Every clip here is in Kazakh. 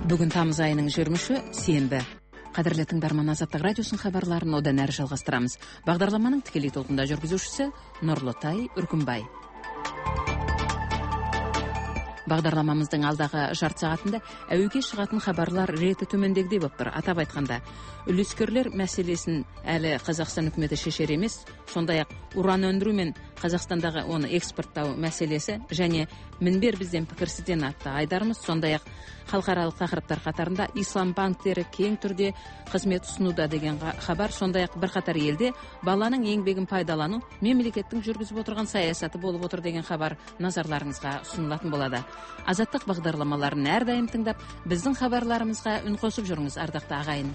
Бүгін тамыз айының 20-ші сенбі. Қадірлі тыңдарман, Азаттық радиосын хабарларын одан әрі жалғастырамыз. Бағдарламаның тікелей толқында жүргізушісі Нұрлытай Үркімбай. Бағдарламамыздың алдағы жарты сағатында әуеге шығатын хабарлар реті төмендегідей болып тұр. Атап айтқанда, үлескерлер мәселесін әлі Қазақстан үкіметі шешер емес, сондай-ақ уран өндіру мен Қазақстандағы оны экспорттау мәселесі және мінбер бізден пікірсізден атты айдарымыз, сондай-ақ халықаралық тақырыптар қатарында ислам банктері кең түрде қызмет ұсынуда деген хабар, сондай-ақ бірқатар елде баланың еңбегін пайдалану мемлекеттің жүргізіп отырған саясаты болып отыр деген хабар назарларыңызға ұсынылатын болады. Азаттық бағдарламаларын әрдайым тыңдап, біздің хабарларымызға үн қосып жүріңіз, ардақты ағайын.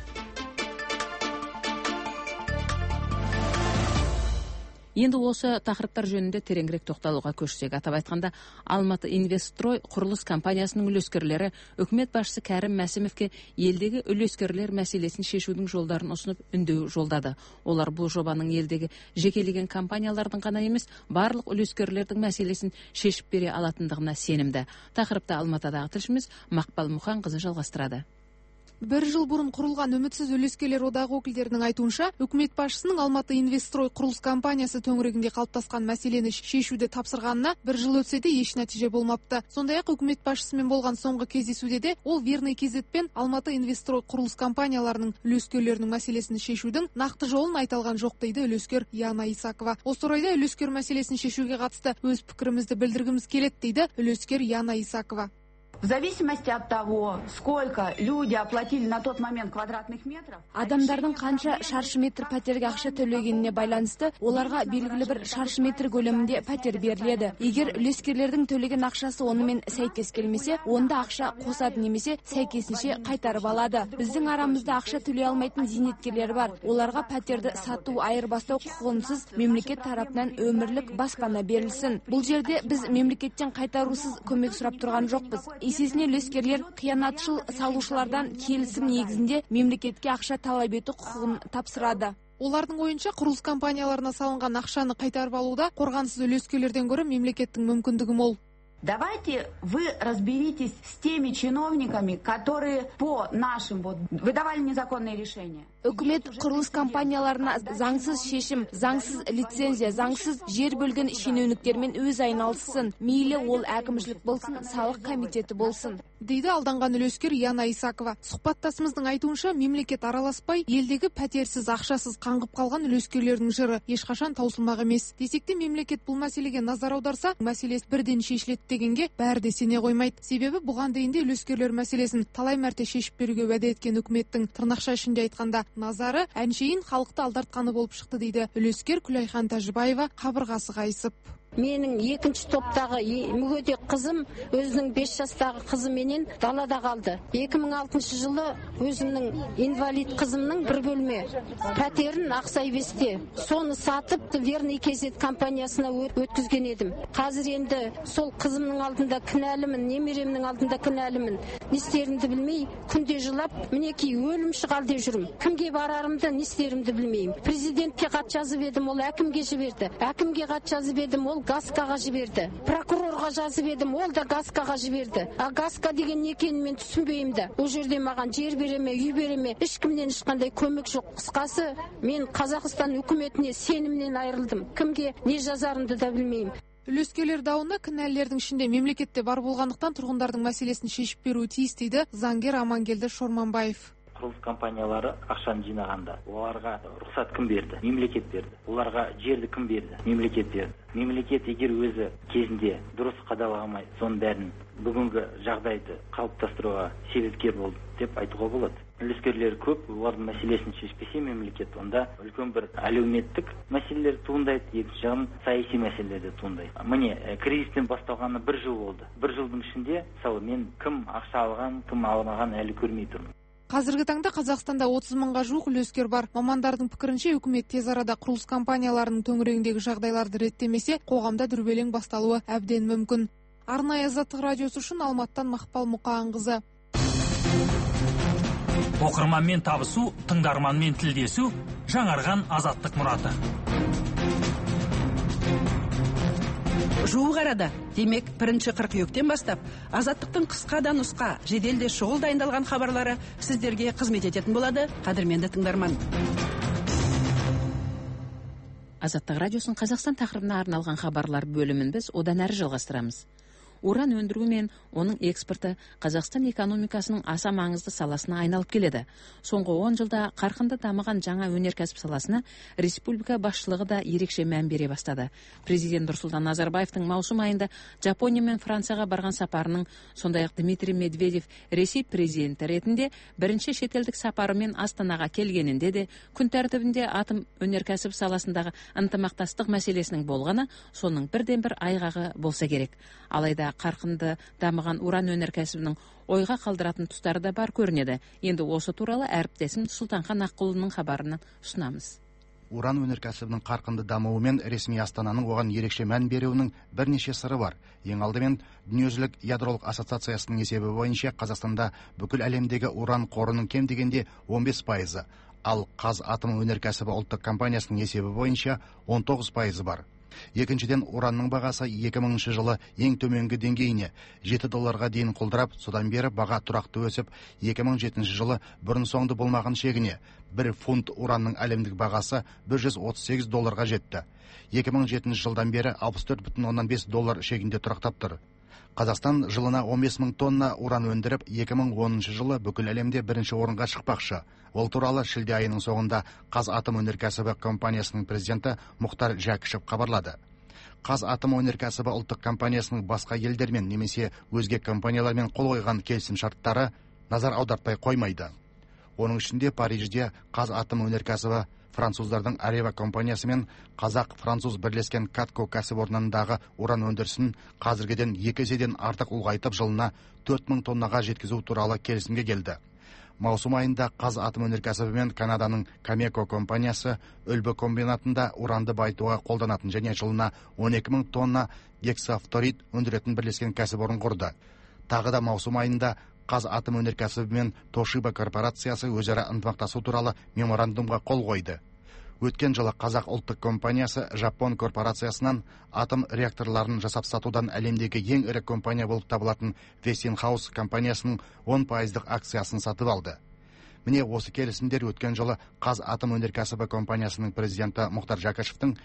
Енді осы тақырыптар жөнінде тереңірек тоқталуға көшсек, атап айтқанда, Алматы Инвестстрой құрылыс компаниясының үлескерлері үкімет басшысы Кәрім Мәсімовке елдегі үлескерлер мәселесін шешудің жолдарын ұсынып үндеу жолдады. Олар бұл жобаның елдегі жекелеген компаниялардың ғана емес, барлық үлескерлердің мәселесін шешіп бере алатындығына сенімді. Тақырыпты Алматыдағы тілшіміз Мақпал Мұханқызы жалғастырады. Бір жыл бұрын құрылған үмітсіз үлескерлер одағы өкілдерінің айтуынша, үкімет басшысының Алматы Инвестстрой құрылыс компаниясы төңірегінде қалыптасқан мәселені шешуді тапсырғанына бір жыл өтсе де еш нәтиже болмапты. Сондай-ақ үкімет басшысымен болған соңғы кездесуде де ол Верный KZ пен Алматы Инвестстрой құрылыс компанияларының үлескерлерінің мәселесін шешудің нақты жолын айта алған жоқ дейді үлескер Яна Исакова. Осы орайда үлескер мәселесін шешуге қатысты өз пікірімізді білдіргіміз келеді дейді үлескер Яна Исакова. В зависимости от того, сколько люди оплатили на тот момент квадратных метров, адамдардың қанша шаршы метр пәтерге ақша төлегеніне байланысты, оларға белгілі бір шаршы метр көлемінде пәтер беріледі. Егер үлескерлердің төлеген ақшасы онымен сәйкес келмесе, онда ақша қосады немесе сәйкесінше қайтарып алады. Біздің арамызда ақша төлей алмайтын зейнеткерлер бар. Оларға пәтерді сату, айырбастау құқығынсыз мемлекет тарапынан өмірлік баспана берілсін. Бұл жерде біз мемлекеттен қайтарусыз көмек сұрап тұрған жоқпыз. Есесіне үлескерлер қиянатшыл салушылардан келісім негізінде мемлекетке ақша талап ету құқығын тапсырады. Олардың ойынша, құрылыс компанияларына салынған ақшаны қайтарып алуда қорғансыз үлескерлерден гөрі мемлекеттің мүмкіндігі мол. Давайте вы разберитесь с теми чиновниками, которые по нашим выдавали незаконные решения. Үкімет құрылыс компанияларына заңсыз шешім, заңсыз лицензия, заңсыз жер бөлген шенеуніктермен өз айналыссын. Мейлі ол әкімшілік болсын, салық комитеті болсын, дейді алданған үлескер Яна Исакова. Сұхбаттасымыздың айтуынша, мемлекет араласпай, елдегі пәтерсіз, ақшасыз қаңғып қалған үлескерлердің жыры ешқашан таусылмақ емес. Десек те мемлекет бұл мәселеге назар аударса, мәселесі бірден шешіледі дегенге бәрі де сене қоймайды. Себебі бұған дейін де үлескерлер мәселесін талай мәрте шешіп беруге уәде еткен үкіметтің тырнақша ішінде айтқанда назары әншейін халықты алдартқаны болып шықты дейді үлескер Күлайхан Тәжібаева қабырғасы қайысып. Менің екінші топтағы мүгедек қызым өзінің 5 жастағы қызыменен далада қалды. 2006 жылы өзімнің инвалид қызымның бір бөлме пәтерін Ақсайбесте соны сатып Верный KZ компаниясына өткізген едім. Қазір енді сол қызымның алдында кінәлімін, немеремнің алдында кінәлімін. Не істерімді білмей, күнде жылап, мінекей өлім шығалде жүрім. Кімге барарымды, не істерімді білмеймін. Президентке хат жазып едім, ол әкімге жіберді. Әкімге хат жазып едім, ол Гаскаға жіберді. Прокурорға жазып едім, ол да Гаскаға жіберді. А Гаска деген не екенін мен түсінбеймді. Ол жерде маған жер береме, үй береме, ешкімнен ешқандай көмек жоқ. Қысқасы, мен Қазақстан үкіметіне сенімнен айырылдым. Кімге не жазарымды да білмеймін. Үлескерлер дауында кінәлілердің ішінде мемлекетте бар болғандықтан тұрғындардың мәселесін шешіп беруі тиіс дейді заңгер Амангелді Шорманбаев. Құрылыс компаниялары ақшаны жинағанда оларға рұқсат кім берді? Мемлекет берді. Оларға жерді кім берді? Мемлекет берді. Мемлекет егер өзі кезінде дұрыс қадағаламай, соның бәрін бүгінгі жағдайды қалыптастыруға себепкер болды деп айтуға болады. Үлескерлер көп, олардың мәселесін шешпесе мемлекет, онда үлкен бір әлеуметтік мәселелер туындайды, екінші жағынан саяси мәселелер де туындайды. Міне, кризистен басталғаны бір жыл болды. Бір жылдың ішінде, мысалы, мен кім ақша алған, кім алмаған әлі көрмей тұрмын. Қазіргі таңда Қазақстанда 30 мыңға жуық үлескер бар. Мамандардың пікірінше, үкімет тез арада құрылыс компанияларының төңірегіндегі жағдайларды реттемесе, қоғамда дүрбелең басталуы әбден мүмкін. Арнайы Азаттық радиосы үшін Алматыдан Мақпал Мұқанқызы. Оқырманмен табысу, тыңдарманмен тілдесу, жаңарған азаттық мұраты. Жуық арада, демек 1 қыркүйектен бастап, Азаттықтың қысқа да нұсқа, жеделде шұғыл дайындалған хабарлары сіздерге қызмет ететін болады, қадірменді тыңдарман. Азаттық радиосын Қазақстан тақырыбына арналған хабарлар бөлімін біз одан әрі жалғастырамыз. Уран өндіру мен оның экспорты Қазақстан экономикасының аса маңызды саласына айналып келеді. Соңғы 10 жылда қарқынды дамыған жаңа өнеркәсіп саласына республика басшылығы да ерекше мән бере бастады. Президент Нұрсұлтан Назарбаевтың маусым айында Жапония мен Францияға барған сапарының, сондай-ақ Дмитрий Медведев Ресей президенті ретінде бірінші шетелдік сапарымен Астанаға келгенінде де күн тәртібінде атом өнеркәсіп саласындағы ынтымақтастық мәселесінің болғаны соның бірден-бір айғағы болса керек. Алайда қарқынды дамыған уран өнеркәсібінің ойға қалдыратын тұстары да бар көрінеді. Енді осы туралы әріптесім Сұлтанхан Аққұлының хабарынан ұсынамыз. Уран өнеркәсібінің қарқынды дамуы мен ресми Астананың оған ерекше мән беруінің бірнеше сыры бар. Ең алдымен Дүниежүзілік ядролық ассоциациясының есебі бойынша Қазақстанда бүкіл әлемдегі уран қорының кем дегенде 15%, ал Қазатом өнеркәсібі ұлттық компаниясының есебі бойынша 19% бар. Екіншіден, уранның бағасы 2000 жылы ең төменгі деңгейіне $7 дейін құлдырап, содан бері баға тұрақты өсіп, 2007 жылы бұрын соңды болмаған шегіне 1 фунт уранның әлемдік бағасы $138 жетті. 2007 жылдан бері $64,5 шегінде тұрақтап тұр. Қазақстан жылына 15 мың тонна уран өндіріп, 2010 жылы бүкіл әлемде бірінші орынға шықпақшы. Ол туралы шілде айының соңында Қазатом өнеркәсібі компаниясының президенті Мұхтар Жәкішев хабарлады. Қазатом өнеркәсібі ұлттық компаниясының басқа елдермен немесе өзге компаниялармен қол қойған келісім шарттары назар аудартпай қоймайды. Оның ішінде Парижде Қазатом өнеркәсібі француздардың Арева компаниясы мен қазақ-француз бірлескен Катко кәсіпорнындағы уран өндірісін қазіргіден 2 еседен артық ұлғайтып жылына 4000 тоннаға жеткізу туралы келісімге келді. Маусым айында Қазатом өнеркәсібі мен Канаданың Камеко компаниясы Үлбі комбинатында уранды байытуға қолданатын және жылына 12.000 тонна гексафторид өндіретін бірлескен кәсіпорын құрды. Тағы да маусым айында Қазатом өнеркәсібі мен Тошиба корпорациясы өзара ынтымақтасу туралы меморандумға қол қойды. Өткен жылы Қазақ ұлттық компаниясы Жапон корпорациясынан атом реакторларын жасап сатудан әлемдегі ең ірі компания болып табылатын Westinghouse компаниясының 10% акциясын сатып алды. Міне осы келісімдер өткен жылы Қазатом өнеркәсібі компаниясының президенті Мұхтар Жәкішевтің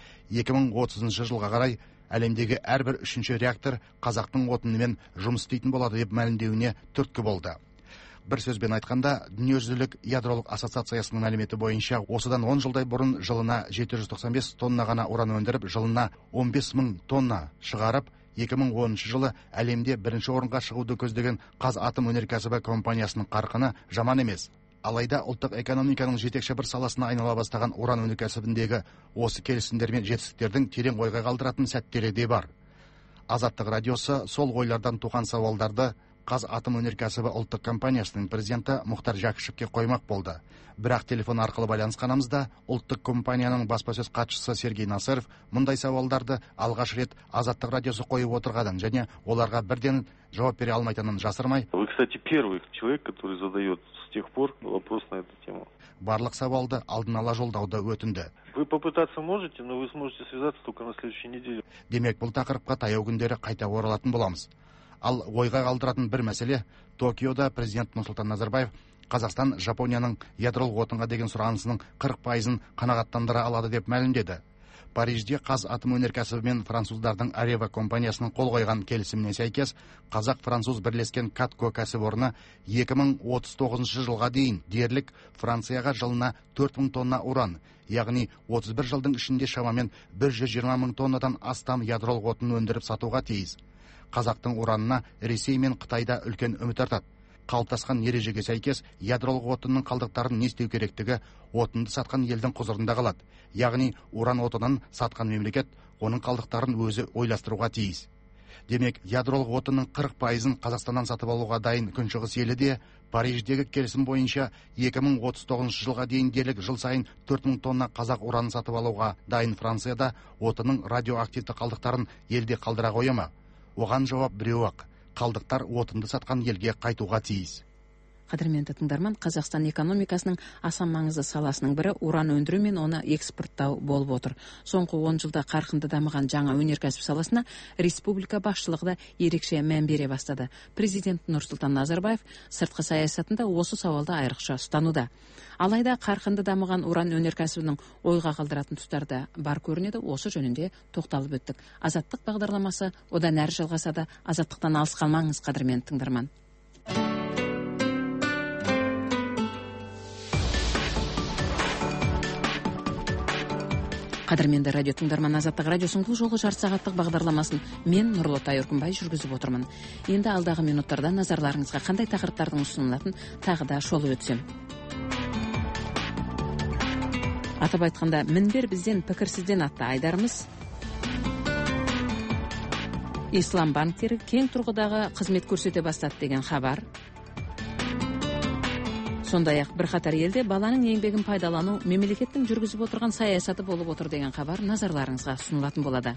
2030 жылға қарай әлемдегі әрбір 3-ші реактор қазақтың отынымен жұмыс істейтін болады деп мәлімдеуіне түрткі болды. Бір сөзбен айтқанда, Дүниежүзілік ядролық ассоциациясының мәліметі бойынша осыдан 10 жылдай бұрын жылына 795 тонна ғана уран өндіріп, жылына 15.000 тонна шығарып, 2010 жылы әлемде бірінші орынға шығуды көздеген Қазатом өнеркәсібі компаниясының қарқыны жаман емес. Алайда ұлттық экономиканың жетекші бір саласына айнала бастаған уран өнеркәсібіндегі осы келісімдер мен жетістіктердің терең ойға қалдыратын сәттері де бар. Азаттық радиосы сол ойлардан туған сауалдарды Қазатом өнеркәсібі ұлттық компаниясының президенті Мұхтар Жәкішевке қоймақ болды. Бірақ телефон арқылы байланысқанымызда ұлттық компанияның баспасөз хатшысы Сергей Насыров мұндай сауалдарды алғаш рет Азаттық радиосы қойып отырғанын және оларға бірден жауап бере алмайтынын жасырмай. Вы, кстати, первый человек, который задает с тех пор вопрос на эту тему. Барлық сауалды алдын ала жолдауды өтінді. Вы попытаться можете, но вы сможете связаться только на следующей неделе. Демек, бұл тақырыпқа таяу күндері қайта оралатын боламыз. Ал ойға қалдыратын бір мәселе, Токиода президент Нұрсұлтан Назарбаев Қазақстан Жапонияның ядролық отынға деген сұранысының 40%-ын қанағаттандыра алады деп мәлімдеді. Парижде Қазатом өнеркәсібі мен француздардың Арева компаниясының қол қойған келісіміне сәйкес қазақ-француз бірлескен Катко кәсіпорны 2039 жылға дейін дерлік Францияға жылына 4000 тонна уран, яғни 31 жылдың ішінде шамамен 120 мың тоннадан астам ядролық отын өндіріп сатуға тиіс. Қазақтың уранына Ресей мен Қытайда үлкен үміт артады. Қалыптасқан ережеге сәйкес ядролық отынның қалдықтарын не істеу керектігі отынды сатқан елдің құзырында қалады. Яғни уран отынын сатқан мемлекет оның қалдықтарын өзі ойластыруға тиіс. Демек, ядролық отынның 40%-ын Қазақстаннан сатып алуға дайын Күншығыс елі де Париждегі келісім бойынша 2039 жылға дейін дерлік жыл сайын 4000 тонна қазақ уранын сатып алуға дайын Францияда отынның радиоактивті қалдықтарын елде қалдыра қоя ма? Оған жауап біреу-ақ. Қалдықтар отынды сатқан елге қайтуға тиіс. Қадірменді тыңдарман, Қазақстан экономикасының аса маңызды саласының бірі уран өндіру мен оны экспорттау болып отыр. Соңғы 10 жылда қарқынды дамыған жаңа өнеркәсіп саласына республика басшылығы да ерекше мән бере бастады. Президент Нұрсұлтан Назарбаев сыртқы саясатында осы сауалды айрықша ұстануда. Алайда қарқынды дамыған уран өнеркәсібінің ойға қалдыратын тұстары бар көрінеді. Осы жөнінде тоқталып өттік. Азаттық бағдарламасы одан әрі жалғасады. Азаттықтан алыс қалмаңыз, қадірменді тыңдарман. Қадірменді радио тыңдарман, Азаттық радиосының бұл жолғы жарты сағаттық бағдарламасын мен Нұрлытай Өркінбай жүргізіп отырмын. Енді алдағы минуттарда назарларыңызға қандай тақырыптардың ұсынылатын тағы да шолып өтсем. Атап айтқанда, мінбер бізден, пікірсізден атты айдарымыз ислам банктері кең тұрғыдағы қызмет көрсете бастады деген хабар. Сондай-ақ бірқатар елде баланың еңбегін пайдалану мемлекеттің жүргізіп отырған саясаты болып отыр деген хабар назарларыңызға ұсынылатын болады.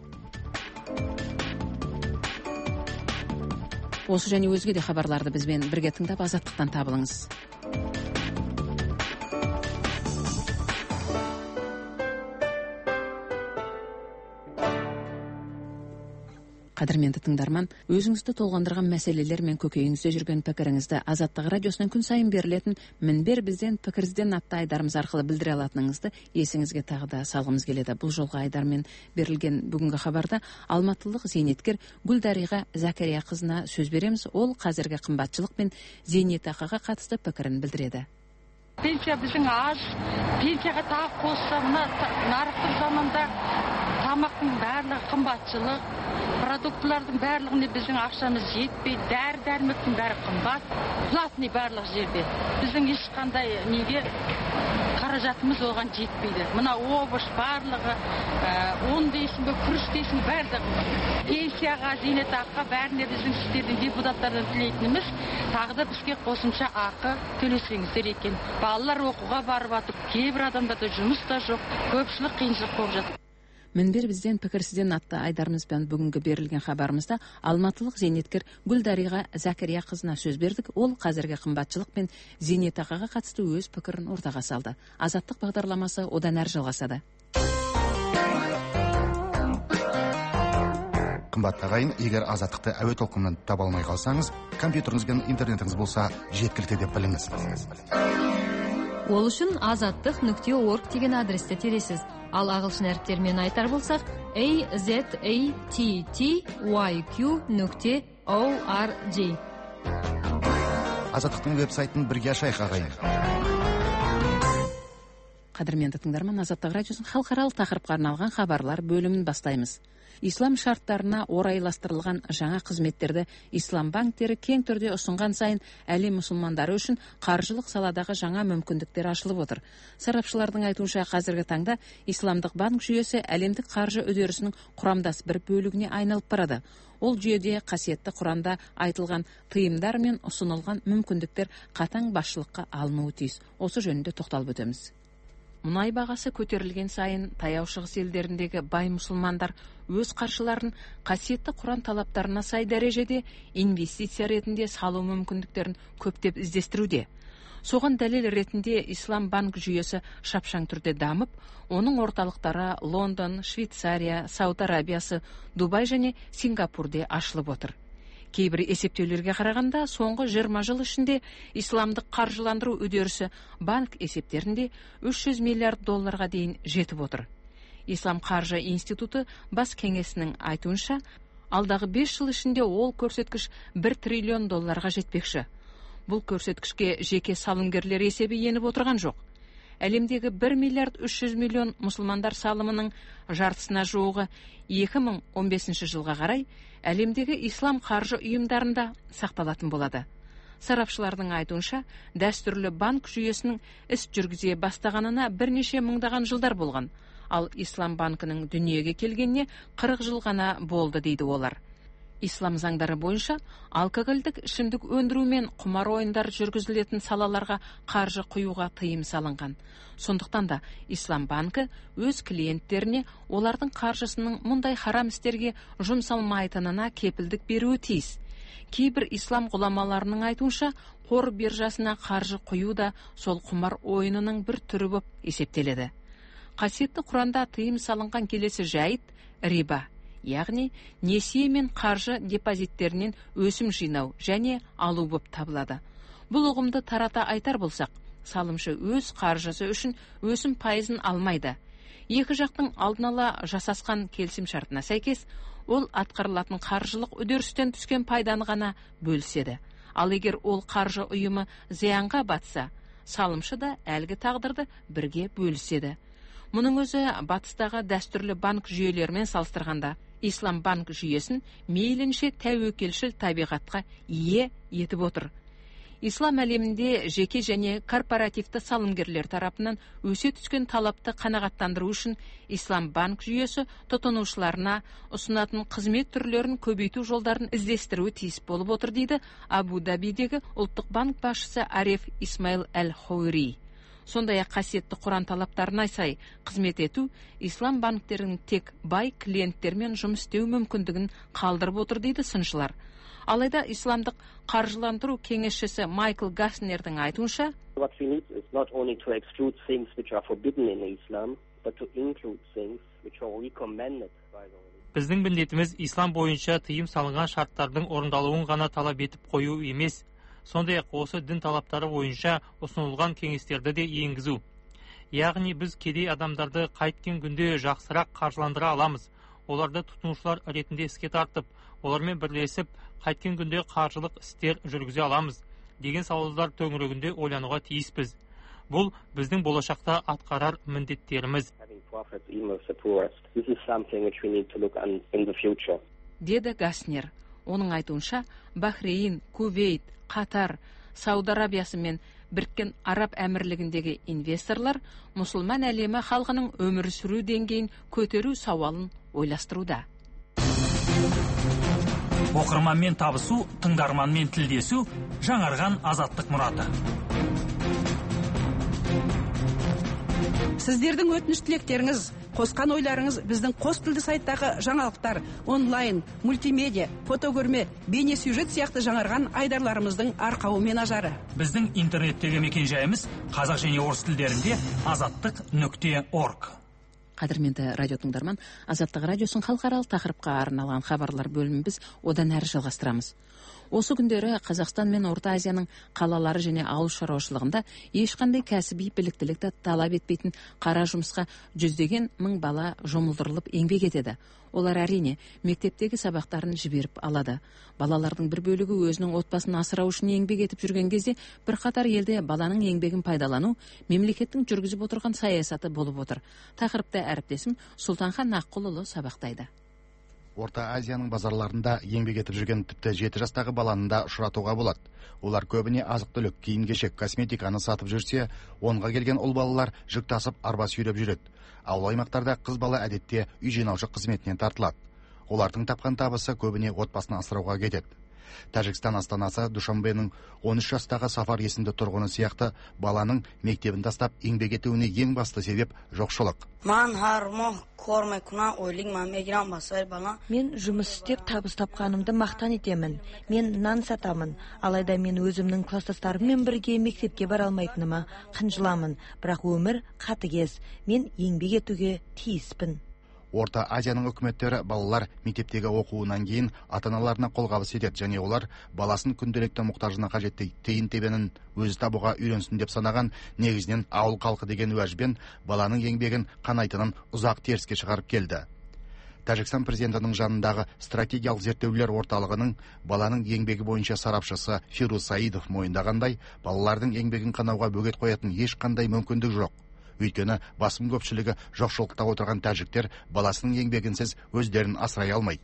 Осы және өзге де хабарларды бізбен бірге тыңдап азаттықтан табылыңыз. Қадірменді тыңдарман, өзіңізді толғандырған мәселелер мен көкейіңізде жүрген пікіріңізді Азаттық радиосынан күн сайын берілетін мінбер бізден, пікірізден атты айдарымыз арқылы білдіре алатыныңызды есіңізге тағы да салғымыз келеді. Бұл жолғы айдармен берілген бүгінгі хабарда алматылық зейнеткер Гүлдариға Зәкәрия қызына сөз береміз. Ол қазіргі қымбатшылық пен зейнетақыға қатысты пікірін білдіреді. Пенсия біздің аз, пенсияға тағы қосса, мына нарықтық заманда тамақтың барлығы қымбатшылық, продуктылардың барлығына біздің ақшамыз жетпей, дәрі-дәрмектің бәрі қымбат, платный барлық жерде. Біздің ешқандай неге қаражатымыз оған жетпейді. Мына овощ барлығы, он дейсің бе, күріш дейсің, бәрі пенсияға, зейнетақыға бәріне біздің сіздердің депутаттардан тілейтініміз, тағы да бізге қосымша ақы төлесеңіздер екен. Балалар оқуға барып жатыр, кейбір адамдарда жұмыс та жоқ, көпшілік қиыншылық болып жатыр. Мінбер бізден, пікірсізден атты айдарымызбен бүгінгі берілген хабарымызда алматылық зейнеткер Гүлдариға Зәкәрия қызына сөз бердік. Ол қазіргі қымбатшылық пен зейнетақыға қатысты өз пікірін ортаға салды. Азаттық бағдарламасы одан әрі жалғасады. Қымбатты ағайын, егер азаттықты әуе толқынынан таба алмай қалсаңыз, компьютеріңіз бен интернетіңіз болса жеткілікті деп біліңіз. Ол үшін azattiq.org деген адресті тересіз. Ал ағылшын әріптермен айтар болсақ, azattyq.org. Азаттықтың веб-сайтын бірге ашайық, ағайын. Қадірменді тыңдарман, Азаттық радиосының халықаралық тақырыпқа арналған хабарлар бөлімін бастаймыз. Ислам шарттарына орайластырылған жаңа қызметтерді ислам банктері кең түрде ұсынған сайын әлем мұсылмандары үшін қаржылық саладағы жаңа мүмкіндіктер ашылып отыр. Сарапшылардың айтуынша, қазіргі таңда исламдық банк жүйесі әлемдік қаржы үдерісінің құрамдас бір бөлігіне айналып барады. Ол жүйеде қасиетті Құранда айтылған тыйымдар мен ұсынылған мүмкіндіктер қатаң басшылыққа алынуы тиіс. Осы жөнінде тоқталып өтеміз. Мұнай бағасы көтерілген сайын таяу шығыс елдеріндегі бай мұсылмандар өз қаржыларын қасиетті Құран талаптарына сай дәрежеде инвестиция ретінде салу мүмкіндіктерін көптеп іздестіруде. Соған дәлел ретінде ислам банк жүйесі шапшаң түрде дамып, оның орталықтары Лондон, Швейцария, Сауд Арабиясы, Дубай және Сингапурде ашылып отыр. Кейбір есептеулерге қарағанда, соңғы 20 жыл ішінде исламдық қаржыландыру үдерісі банк есептерінде 300 миллиард долларға дейін жетіп отыр. Ислам қаржы институты бас кеңесінің айтуынша, алдағы 5 жыл ішінде ол көрсеткіш 1 триллион долларға жетпекші. Бұл көрсеткішке жеке салымгерлер есебі еніп отырған жоқ. Әлемдегі 1 миллиард 300 миллион мұсылмандар салымының жартысына жуығы 2015 жылға қарай әлемдегі ислам қаржы ұйымдарында сақталатын болады. Сарапшылардың айтуынша, дәстүрлі банк жүйесінің іс жүргізе бастағанына бірнеше мыңдаған жылдар болған, ал ислам банкінің дүниеге келгеніне 40 жыл ғана болды дейді олар. Ислам заңдары бойынша алкогольдік ішімдік өндіру мен құмар ойындар жүргізілетін салаларға қаржы құюға тыйым салынған. Сондықтан да ислам банкі өз клиенттеріне олардың қаржысының мұндай харам істерге жұмсалмайтынына кепілдік беруі тиіс. Кейбір ислам ғұламаларының айтуынша, қор биржасына қаржы құю да сол құмар ойынының бір түрі болып есептеледі. Қасиетті Құранда тыйым салынған келесі жайт риба, яғни несие мен қаржы депозиттерінен өсім жинау және алу болып табылады. Бұл ұғымды тарата айтар болсақ, салымшы өз қаржысы үшін өсім пайызын алмайды. Екі жақтың алдын ала жасасқан келісім шартына сәйкес, ол атқарылатын қаржылық үдерістен түскен пайданы ғана бөліседі. Ал егер ол қаржы ұйымы зиянға батса, салымшы да әлгі тағдырды бірге бөліседі. Мұның өзі батыстағы дәстүрлі банк жүйелерімен салыстырғанда, ислам банк жүйесін мейлінше тәуекелшіл табиғатқа ие етіп отыр. Ислам әлемінде жеке және корпоративті салымгерлер тарапынан өсе түскен талапты қанағаттандыру үшін ислам банк жүйесі тұтынушыларына ұсынатын қызмет түрлерін көбейту жолдарын іздестіруі тиіс болып отыр, дейді Абу-Дабидегі ұлттық банк басшысы Ареф Исмаил Әл-Хауири. Сондай-ақ қасиетті Құран талаптарына сай қызмет ету ислам банктерінің тек бай клиенттермен жұмыс істеу мүмкіндігін қалдырып отыр, дейді сыншылар. Алайда исламдық қаржыландыру кеңесшісі Майкл Гаснердің айтуынша, біздің міндетіміз ислам бойынша тыйым салынған шарттардың орындалуын ғана талап етіп қою емес, сондай-ақ осы дін талаптары бойынша ұсынылған кеңестерді де енгізу. Яғни біз кедей адамдарды қайткен күнде жақсырақ қаржыландыра аламыз. Оларды тұтынушылар ретінде іске тартып, олармен бірлесіп қайткен күнде қаржылық істер жүргізе аламыз деген сауалдар төңірегінде ойлануға тиіспіз. Бұл біздің болашақта атқарар міндеттеріміз, деді Гаснер. Оның айтуынша, Бахрейн, Кувейт, Қатар, Сауд Арабиясы мен Біріккен Араб әмірлігіндегі инвесторлар мұсылман әлемі халқының өмір сүру деңгейін көтеру сауалын ойластыруда. Оқырманмен табысу, тыңдарманмен тілдесу, жаңарған азаттық мұраты. Сіздердің өтініш тілектеріңіз, қосқан ойларыңыз біздің қос тілді сайттағы жаңалықтар, онлайн, мультимедиа, фотокөрме, бейне сюжет сияқты жаңарған айдарларымыздың арқауы мен ажары. Біздің интернеттегі мекенжайымыз қазақ және орыс тілдерінде azаттық.org. Қадірменді радио тыңдарман, Азаттық радиосын халықаралық тақырыпқа арналған хабарлар бөлімін біз одан әрі жалғастырамыз. Осы күндері Қазақстан мен Орта Азияның қалалары және ауыл шаруашылығында ешқандай кәсіби біліктілікті талап етпейтін қара жұмысқа жүздеген мың бала жұмылдырылып еңбек етеді. Олар әрине мектептегі сабақтарын жіберіп алады. Балалардың бір бөлігі өзінің отбасын асырау үшін еңбек етіп жүрген кезде, бірқатар елде баланың еңбегін пайдалану мемлекеттің жүргізіп отырған саясаты болып отыр. Тақырыпты әріптесім Сұлтанхан Аққұлұлы сабақтайды. Орта Азияның базарларында еңбек етіп жүрген тіпті 7 жастағы баланы да ұшыратуға болады. Олар көбіне азық-түлік, киім-кешек, косметиканы сатып жүрсе, 10-ға келген ұл балалар жүк тасып арба сүйреп жүреді. Ауыл аймақтарда қыз бала әдетте үй жинаушы қызметінен тартылады. Олардың тапқан табысы көбіне отбасын асырауға кетеді. Тәжікстан астанасы Душанбенің 13 жастағы Сафар есімді тұрғыны сияқты баланың мектебін тастап еңбек етуіне ең басты себеп жоқшылық. Мен жұмыс істеп табыс тапқанымды мақтан етемін. Мен нан сатамын. Алайда мен өзімнің кластастарыммен бірге мектепке бара алмайтыныма қынжыламын. Бірақ өмір қатыгез. Мен еңбек етуге тиіспін. Орта Азияның үкіметтері балалар мектептегі оқуынан кейін ата-аналарына қолғабыс етеді, және олар баласын күнделікті мұқтажына қажетті тиын тебенін өзі табуға үйренсін деп санаған негізінен ауыл халқы деген уәжбен баланың еңбегін қанайтынын ұзақ теріске шығарып келді. Тәжікстан президентінің жанындағы стратегиялық зерттеулер орталығының баланың еңбегі бойынша сарапшысы Фируз Саидов мойындағандай, балалардың еңбегін қанауға бөгет қоятын ешқандай мүмкіндік жоқ. Өйткені басым көпшілігі жоқшылықта отырған тәжіктер баласының еңбегінсіз өздерін асырай алмайды.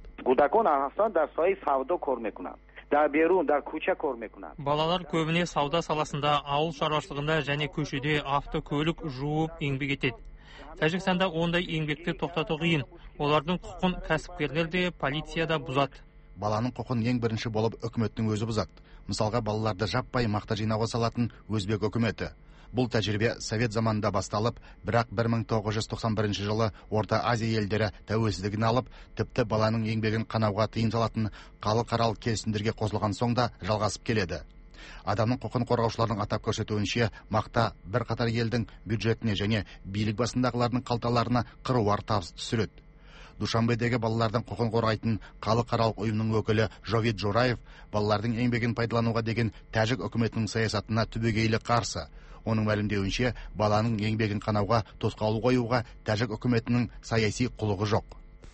Балалар көбіне сауда саласында, ауыл шаруашылығында және көшеде автокөлік жуып еңбек етеді. Тәжікстанда ондай еңбекті тоқтату қиын. Олардың құқын кәсіпкерлер де, полиция да бұзады. Баланың құқын ең бірінші болып үкіметтің өзі бұзады. Мысалға, балаларды жаппай мақта жинауға салатын Өзбек үкіметі. Бұл тәжірибе Совет заманында басталып, бірақ 1991 жылы Орта Азия елдері тәуелсіздігін алып, тіпті баланың еңбегін қанауға тыйым салатын халықаралық келісімдерге қосылған соң да жалғасып келеді. Адамның құқын қорғаушылардың атап көрсетуінше, мақта бір қатар елдің бюджетіне және билік басындағылардың қалталарына қыруар табыс түсіреді. Душанбедегі балалардың құқын қорғайтын халықаралық ұйымның өкілі Жовид Жораев балалардың еңбегін пайдалануға деген тәжік үкіметінің саясатына түбегейлі қарсы. Оның мәлімдеуінше, баланың еңбегін қанауға, тосқауыл қоюға тәжік үкіметінің саяси құлығы жоқ.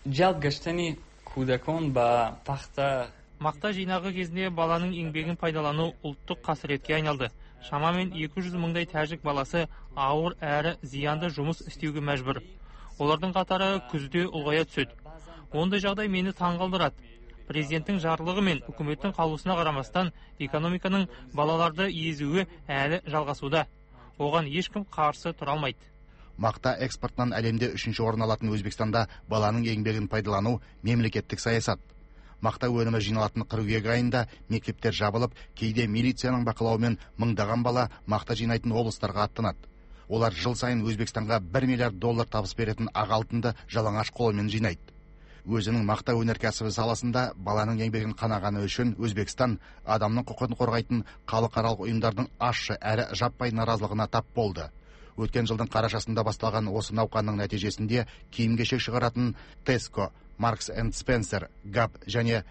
Мақта жинағы кезінде баланың еңбегін пайдалану ұлттық қасіретке айналды. Шамамен 200 мыңдай тәжік баласы ауыр әрі зиянды жұмыс істеуге мәжбүр. Олардың қатары күзде ұлғая түседі. Ондай жағдай мені таңғалдырады. Президенттің жарлығы мен үкіметтің қаулысына қарамастан экономиканың балаларды езуі әлі жалғасуда. Оған ешкім қарсы тұра алмайды. Мақта экспортынан әлемде 3-ші орын алатын Өзбекстанда баланың еңбегін пайдалану мемлекеттік саясат. Мақта өнімі жиналатын қыркүйек айында мектептер жабылып, кейде милицияның бақылауымен мыңдаған бала мақта жинайтын облыстарға аттанады. Олар жыл сайын Өзбекстанға $1 миллиард табыс беретін ақ алтынды жалаңаш қолымен жинайды. Өзінің мақта өнеркәсібі саласында баланың еңбегін қанағаны үшін Өзбекстан адамның құқын қорғайтын халықаралық ұйымдардың ащы әрі жаппай наразылығына тап болды. Өткен жылдың қарашасында басталған осы науқанның нәтижесінде киім-кешек шығаратын Tesco, Marks & Spencer, Gap және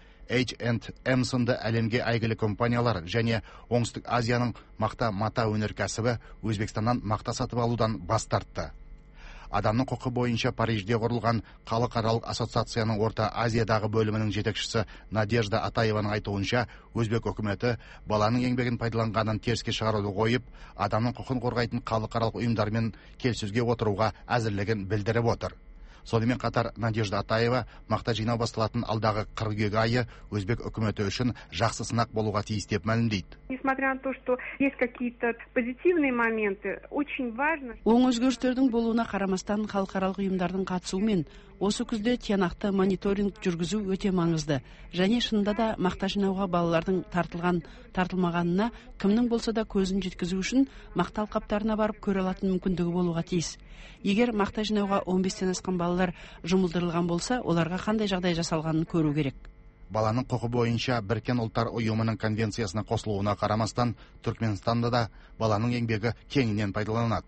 H&M сынды әлемге әйгілі компаниялар және Оңтүстік Азияның мата өнеркәсібі Өзбекстаннан мақта сатып алудан бас тартты. Адамның құқы бойынша Парижде құрылған халықаралық ассоциацияның Орта Азиядағы бөлімінің жетекшісі Надежда Атаеваның айтуынша, Өзбек үкіметі баланың еңбегін пайдаланғанын теріске шығаруды қойып, адамның құқын қорғайтын халықаралық ұйымдармен келіссөзге отыруға әзірлігін білдіріп отыр. Сонымен қатар Надежда Атаева мақта жинау басталатын алдағы қыркүйек айы Өзбек үкіметі үшін жақсы сынақ болуға тиіс деп мәлімдейді. Несмотря на то, что есть какие-то позитивные моменты, очень важно. Оң өзгерістердің болуына қарамастан халықаралық ұйымдардың қатысуымен осы күзде тиянақты мониторинг жүргізу өте маңызды. Және шынында да мақта жинауға балалардың тартылмағанына кімнің болса да көзін жеткізу үшін мақта алқаптарына барып көре алатын мүмкіндігі болуға тиіс. Егер мақта жинауға 15-тен асқан балалар жұмылдырылған болса, оларға қандай жағдай жасалғанын көру керек. Баланың құқы бойынша Біріккен ұлттар ұйымының конвенциясына қосылуына қарамастан, Түркменстанда да баланың еңбегі кеңінен пайдаланады.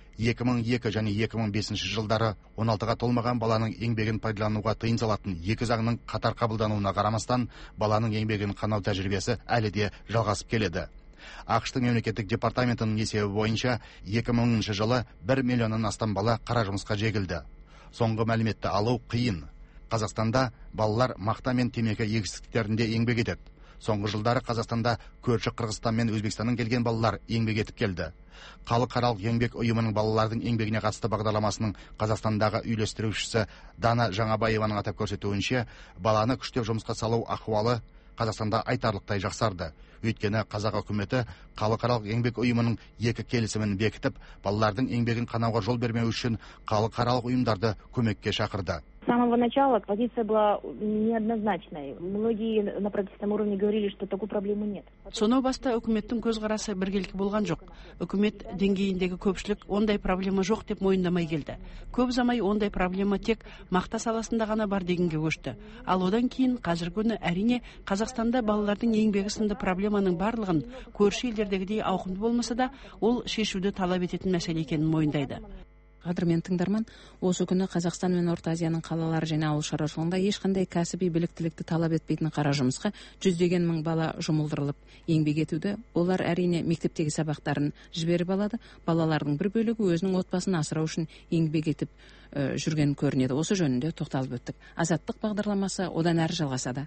2002 және 2005 жылдары 16-ға толмаған баланың еңбегін пайдалануға тыйым салатын екі заңның қатар қабылдануына қарамастан, баланың еңбегін қанау тәжірибесі әлі де жалғасып келеді. ақш-тың мемлекеттік департаментінің есебі бойынша 2000 жылы 1 миллионнан астам бала қара жұмысқа жегілді. Соңғы мәліметті алу қиын. Қазақстанда балалар мақта мен темекі егістіктерінде еңбек етеді. Соңғы жылдары Қазақстанда көрші Қырғызстан мен Өзбекстаннан келген балалар еңбек етіп келді. Халықаралық еңбек ұйымының балалардың еңбегіне қатысты бағдарламасының Қазақстандағы үйлестірушісі Дана Жаңабаеваның атап көрсетуінше, баланы күштеп жұмысқа салу ахуалы Қазақстанда айтарлықтай жақсарды. Өйткені қазақ үкіметі халықаралық еңбек ұйымының 2 келісімін бекітіп, балалардың еңбегін қанауға жол бермеу үшін халықаралық ұйымдарды көмекке шақырды. С самого начала позиция была неоднозначной. Многие на правительственном уровне говорили, что такой проблемы нет. Сонау баста үкіметтің көзқарасы біркелкі болған жоқ. Үкімет деңгейіндегі көпшілік ондай проблема жоқ деп мойындамай келді. Көп замай ондай проблема тек мақта саласында ғана бар дегенге көшті. Ал одан кейін қазіргі күні әрине Қазақстанда балалардың еңбегі сынды проблеманың барлығын көрші елдердегідей ауқымды болмаса да, ол шешуді талап ететін мәселе екенін мойындайды. Қадірмен тыңдарман, осы күні Қазақстан мен Орта Азияның қалалары және ауыл шаруашылығында ешқандай кәсіби біліктілікті талап етпейтін қара жұмысқа жүздеген мың бала жұмылдырылып еңбек етуді. Олар әрине мектептегі сабақтарын жіберіп алады. Балалардың бір бөлігі өзінің отбасын асырау үшін еңбек етіп жүрген көрінеді. Осы жөнінде тоқталып өттік. Азаттық бағдарламасы одан әрі жалғасады.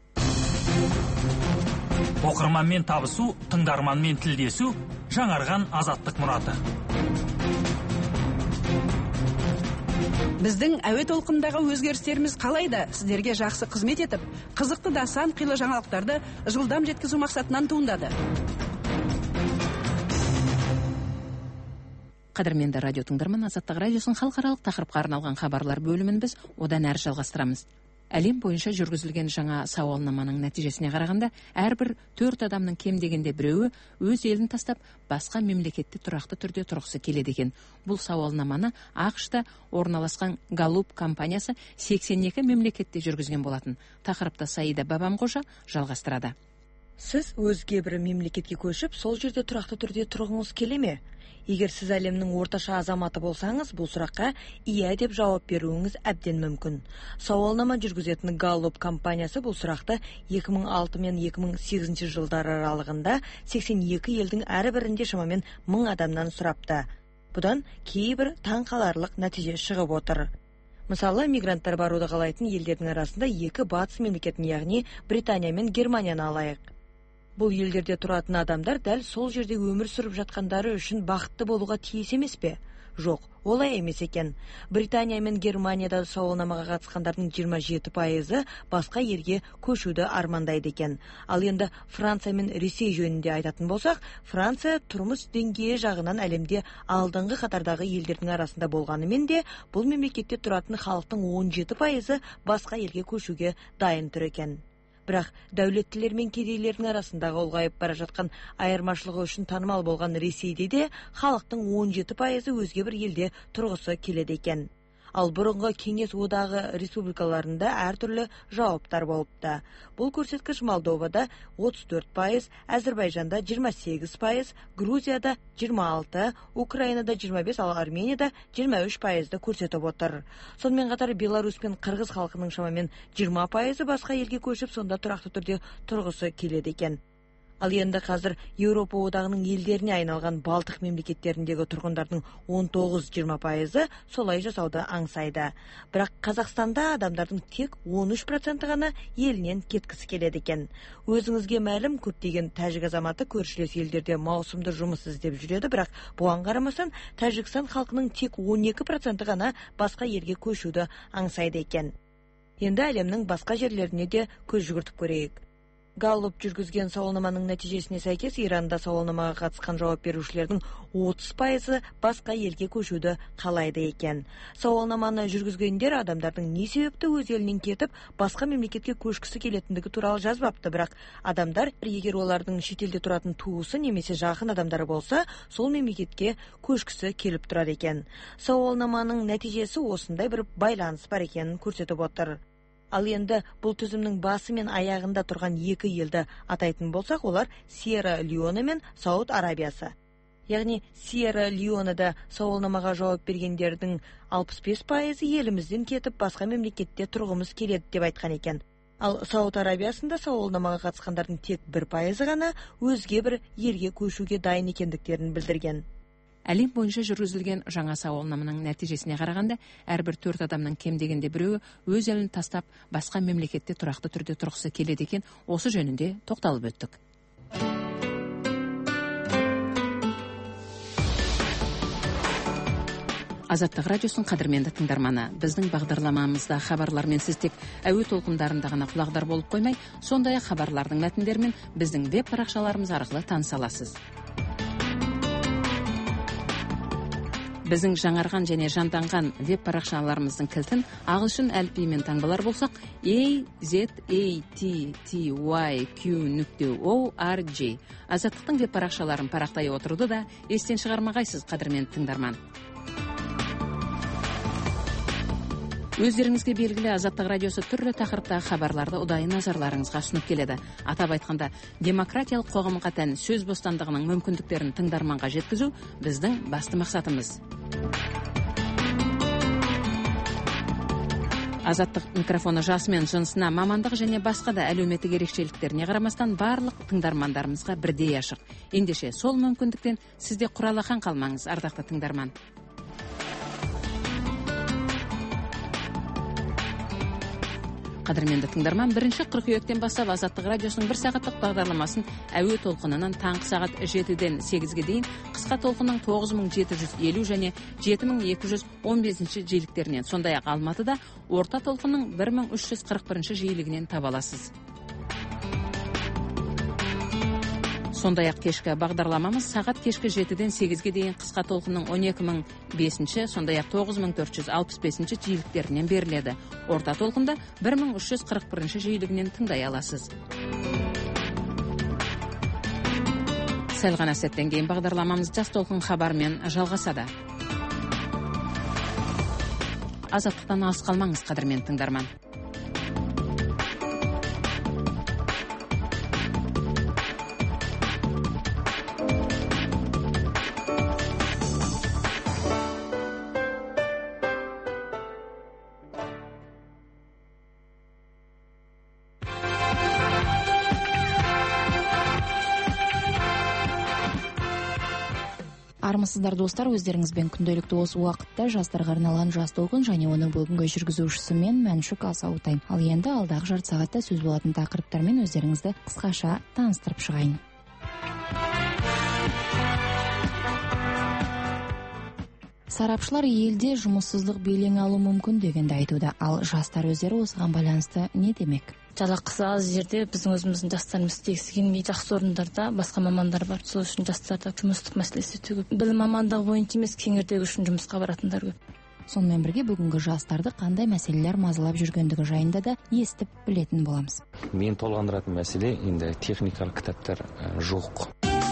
Оқырманмен табысу, тыңдарманмен тілдесу, жаңарған азаттық мұраты. Біздің әуе толқындағы өзгерістеріміз қалайда сіздерге жақсы қызмет етіп, қызықты да сан қилы жаңалықтарды жылдам жеткізу мақсатынан туындады. Қадірменді радио тыңдарман, Азаттық радиосын халықаралық тақырыпқа арналған хабарлар бөлімін біз одан әрі жалғастырамыз. Әлем бойынша жүргізілген жаңа сауалнаманың нәтижесіне қарағанда, әрбір 4 адамның кем дегенде біреуі өз елін тастап, басқа мемлекетте тұрақты түрде тұрғысы келеді екен. Бұл сауалнаманы ақш-та орналасқан Gallup компаниясы 82 мемлекетте жүргізген болатын. Тақырыпты Саида Бабамқожа жалғастырады. Сіз өзге бір мемлекетке көшіп, сол жерде тұрақты түрде тұрғыңыз келе ме? Егер сіз әлемнің орташа азаматы болсаңыз, бұл сұраққа иә деп жауап беруіңіз әбден мүмкін. Сауалнама жүргізетін Gallup компаниясы бұл сұрақты 2006 мен 2008 жылдар аралығында 82 елдің әрбірінде шамамен 1000 адамнан сұрапты. Бұдан кейбір таңқаларлық нәтиже шығып отыр. Мысалы, мигранттар баруды қалайтын елдердің арасында екі батыс мемлекетін, яғни Британия мен Германияны алайық. Бұл елдерде тұратын адамдар дәл сол жерде өмір сүріп жатқандары үшін бақытты болуға тиіс емес пе? Жоқ, олай емес екен. Британия мен Германияда сауалнамаға қатысқандардың 27% басқа елге көшуді армандайды екен. Ал енді Франция мен Ресей жөнінде айтатын болсақ, Франция тұрмыс деңгейі жағынан әлемде алдыңғы қатардағы елдердің арасында болғанымен де, бұл мемлекетте тұратын халықтың 17% басқа елге көшуге дайын тұр екен. Бірақ дәулеттілер мен кедейлердің арасындағы ұлғайып бара жатқан айырмашылығы үшін танымал болған Ресейде де халықтың 17% өзге бір елде тұрғысы келеді екен. Ал бұрынғы Кеңес одағы республикаларында әртүрлі жауаптар болыпты. Бұл көрсеткіш Молдовада 34%, Әзірбайжанда 28%, Грузияда 26%, Украинада 25%, ал Арменияда 23%-ді көрсетіп отыр. Сонымен қатар Беларусь пен Қырғыз халқының шамамен 20% басқа елге көшіп, сонда тұрақты түрде тұрғысы келеді екен. Ал енді қазір Еуропа одағының елдеріне айналған Балтық мемлекеттеріндегі тұрғындардың 19-20% солай жасауды аңсайды. Бірақ Қазақстанда адамдардың тек 13% ғана елінен кеткісі келеді екен. Өзіңізге мәлім, көптеген тәжік азаматы көршілес елдерде маусымды жұмыс іздеп жүреді, бірақ бұған қарамастан Тәжікстан халқының тек 12% ғана басқа елге көшуді аңсайды екен. Енді әлемнің басқа жерлеріне де көз жүгіртіп көрейік. Gallup жүргізген сауалнаманың нәтижесіне сәйкес, Иранда сауалнамаға қатысқан жауап берушілердің 30% басқа елге көшуді қалайды екен. Сауалнаманы жүргізгендер адамдардың не себепті өз елінен кетіп, басқа мемлекетке көшкісі келетіндігі туралы жазбапты, бірақ адамдар, егер олардың шетелде тұратын туысы немесе жақын адамдары болса, сол мемлекетке көшкісі келіп тұрады екен. Сауалнаманың нәтижесі осындай бір байланыс бар екенін көрсетіп отыр. Ал енді бұл тізімнің басы мен аяғында тұрған екі елді атайтын болсақ, олар Сьерра-Леоне мен Сауд Арабиясы. Яғни Сьерра-Леонеда сауалнамаға жауап бергендердің 65% елімізден кетіп, басқа мемлекетте тұрғымыз келеді деп айтқан екен. Ал Сауд Арабиясында сауалнамаға қатысқандардың тек 1% ғана өзге бір елге көшуге дайын екендіктерін білдірген. Әлем бойынша жүргізілген жаңа сауалнаманың нәтижесіне қарағанда, әрбір 4 адамның кем дегенде біреуі өз елін тастап, басқа мемлекетте тұрақты түрде тұрғысы келеді екен, осы жөнінде тоқталып өттік. Азаттық радиосын қадірменді тыңдарманы, біздің бағдарламамызда хабарлармен сіз тек әуе толқындарында ғана құлағдар болып қоймай, сондай-ақ хабарлардың мәтіндерімен біздің веб парақшаларымыз арқылы таныса аласыз. Біздің жаңарған және жанданған веб парақшаларымыздың кілтін ағылшын әліпбиімен таңбалар болсақ, azattyq.org. Азаттықтың веб парақшаларын парақтай отыруды да естен шығармағайсыз, қадірменді тыңдарман. Өздеріңізге белгілі, Азаттық радиосы түрлі тақырыптағы хабарларды ұдайы назарларыңызға ұсынып келеді. Атап айтқанда, демократиялық қоғамға тән сөз бостандығының мүмкіндіктерін тыңдарманға жеткізу біздің басты мақсатымыз. Азаттық микрофоны жасы мен жынысына, мамандығы және басқа да әлеуметтік ерекшеліктеріне қарамастан барлық тыңдармандарымызға бірдей ашық. Ендеше сол мүмкіндіктен сізде құралақан қалмаңыз, ардақты тыңдарман. Қадірменді тыңдарман, 1 қыркүйектен бастап Азаттық радиосының 1 сағаттық бағдарламасын әуе толқынынан таңғы сағат 7-ден 8-ге дейін, қысқа толқынның 9750 және 7215 жиіліктерінен, сондай-ақ Алматыда орта толқынның 1341 жиілігінен таба аласыз. Сондай-ақ кешкі бағдарламамыз сағат кешкі 7-ден 8-ге дейін қысқа толқынның 12005, сондай-ақ 9465 жиіліктерінен беріледі. Орта толқында 1341 жиілігінен тыңдай аласыз. Сәл ғана сәттен кейін бағдарламамыз жас толқын хабармен жалғасады. Азаттықтан алыс қалмаңыз, қадірмен тыңдарман. армысыздар достар, өздеріңізбен күнделікті осы уақытта жастарға арналған жас толқын және оның бүгінгі жүргізушісі мен Мәншүк Асаутай. Ал енді алдағы жарты сағатта сөз болатын тақырыптармен өздеріңізді қысқаша таныстырып шығайын. Сарапшылар елде жұмыссыздық белең алу мүмкін дегенді айтуда, ал жастар өздері осыған байланысты не демек? Жалақысы аз жерде біздің өзіміздің жастарымыз істегісі келмей, жақсы орындарда басқа мамандар бар. Сол үшін жастарда жұмыстық мәселесі өте көп. Білім мамандығы бойынша емес, кеңірдегі үшін жұмысқа баратындар көп. Сонымен бірге бүгінгі жастарды қандай мәселелер мазалап жүргендігі жайында да естіп білетін боламыз. Мен толғандыратын мәселе енді техникалық кітаптар жоқ.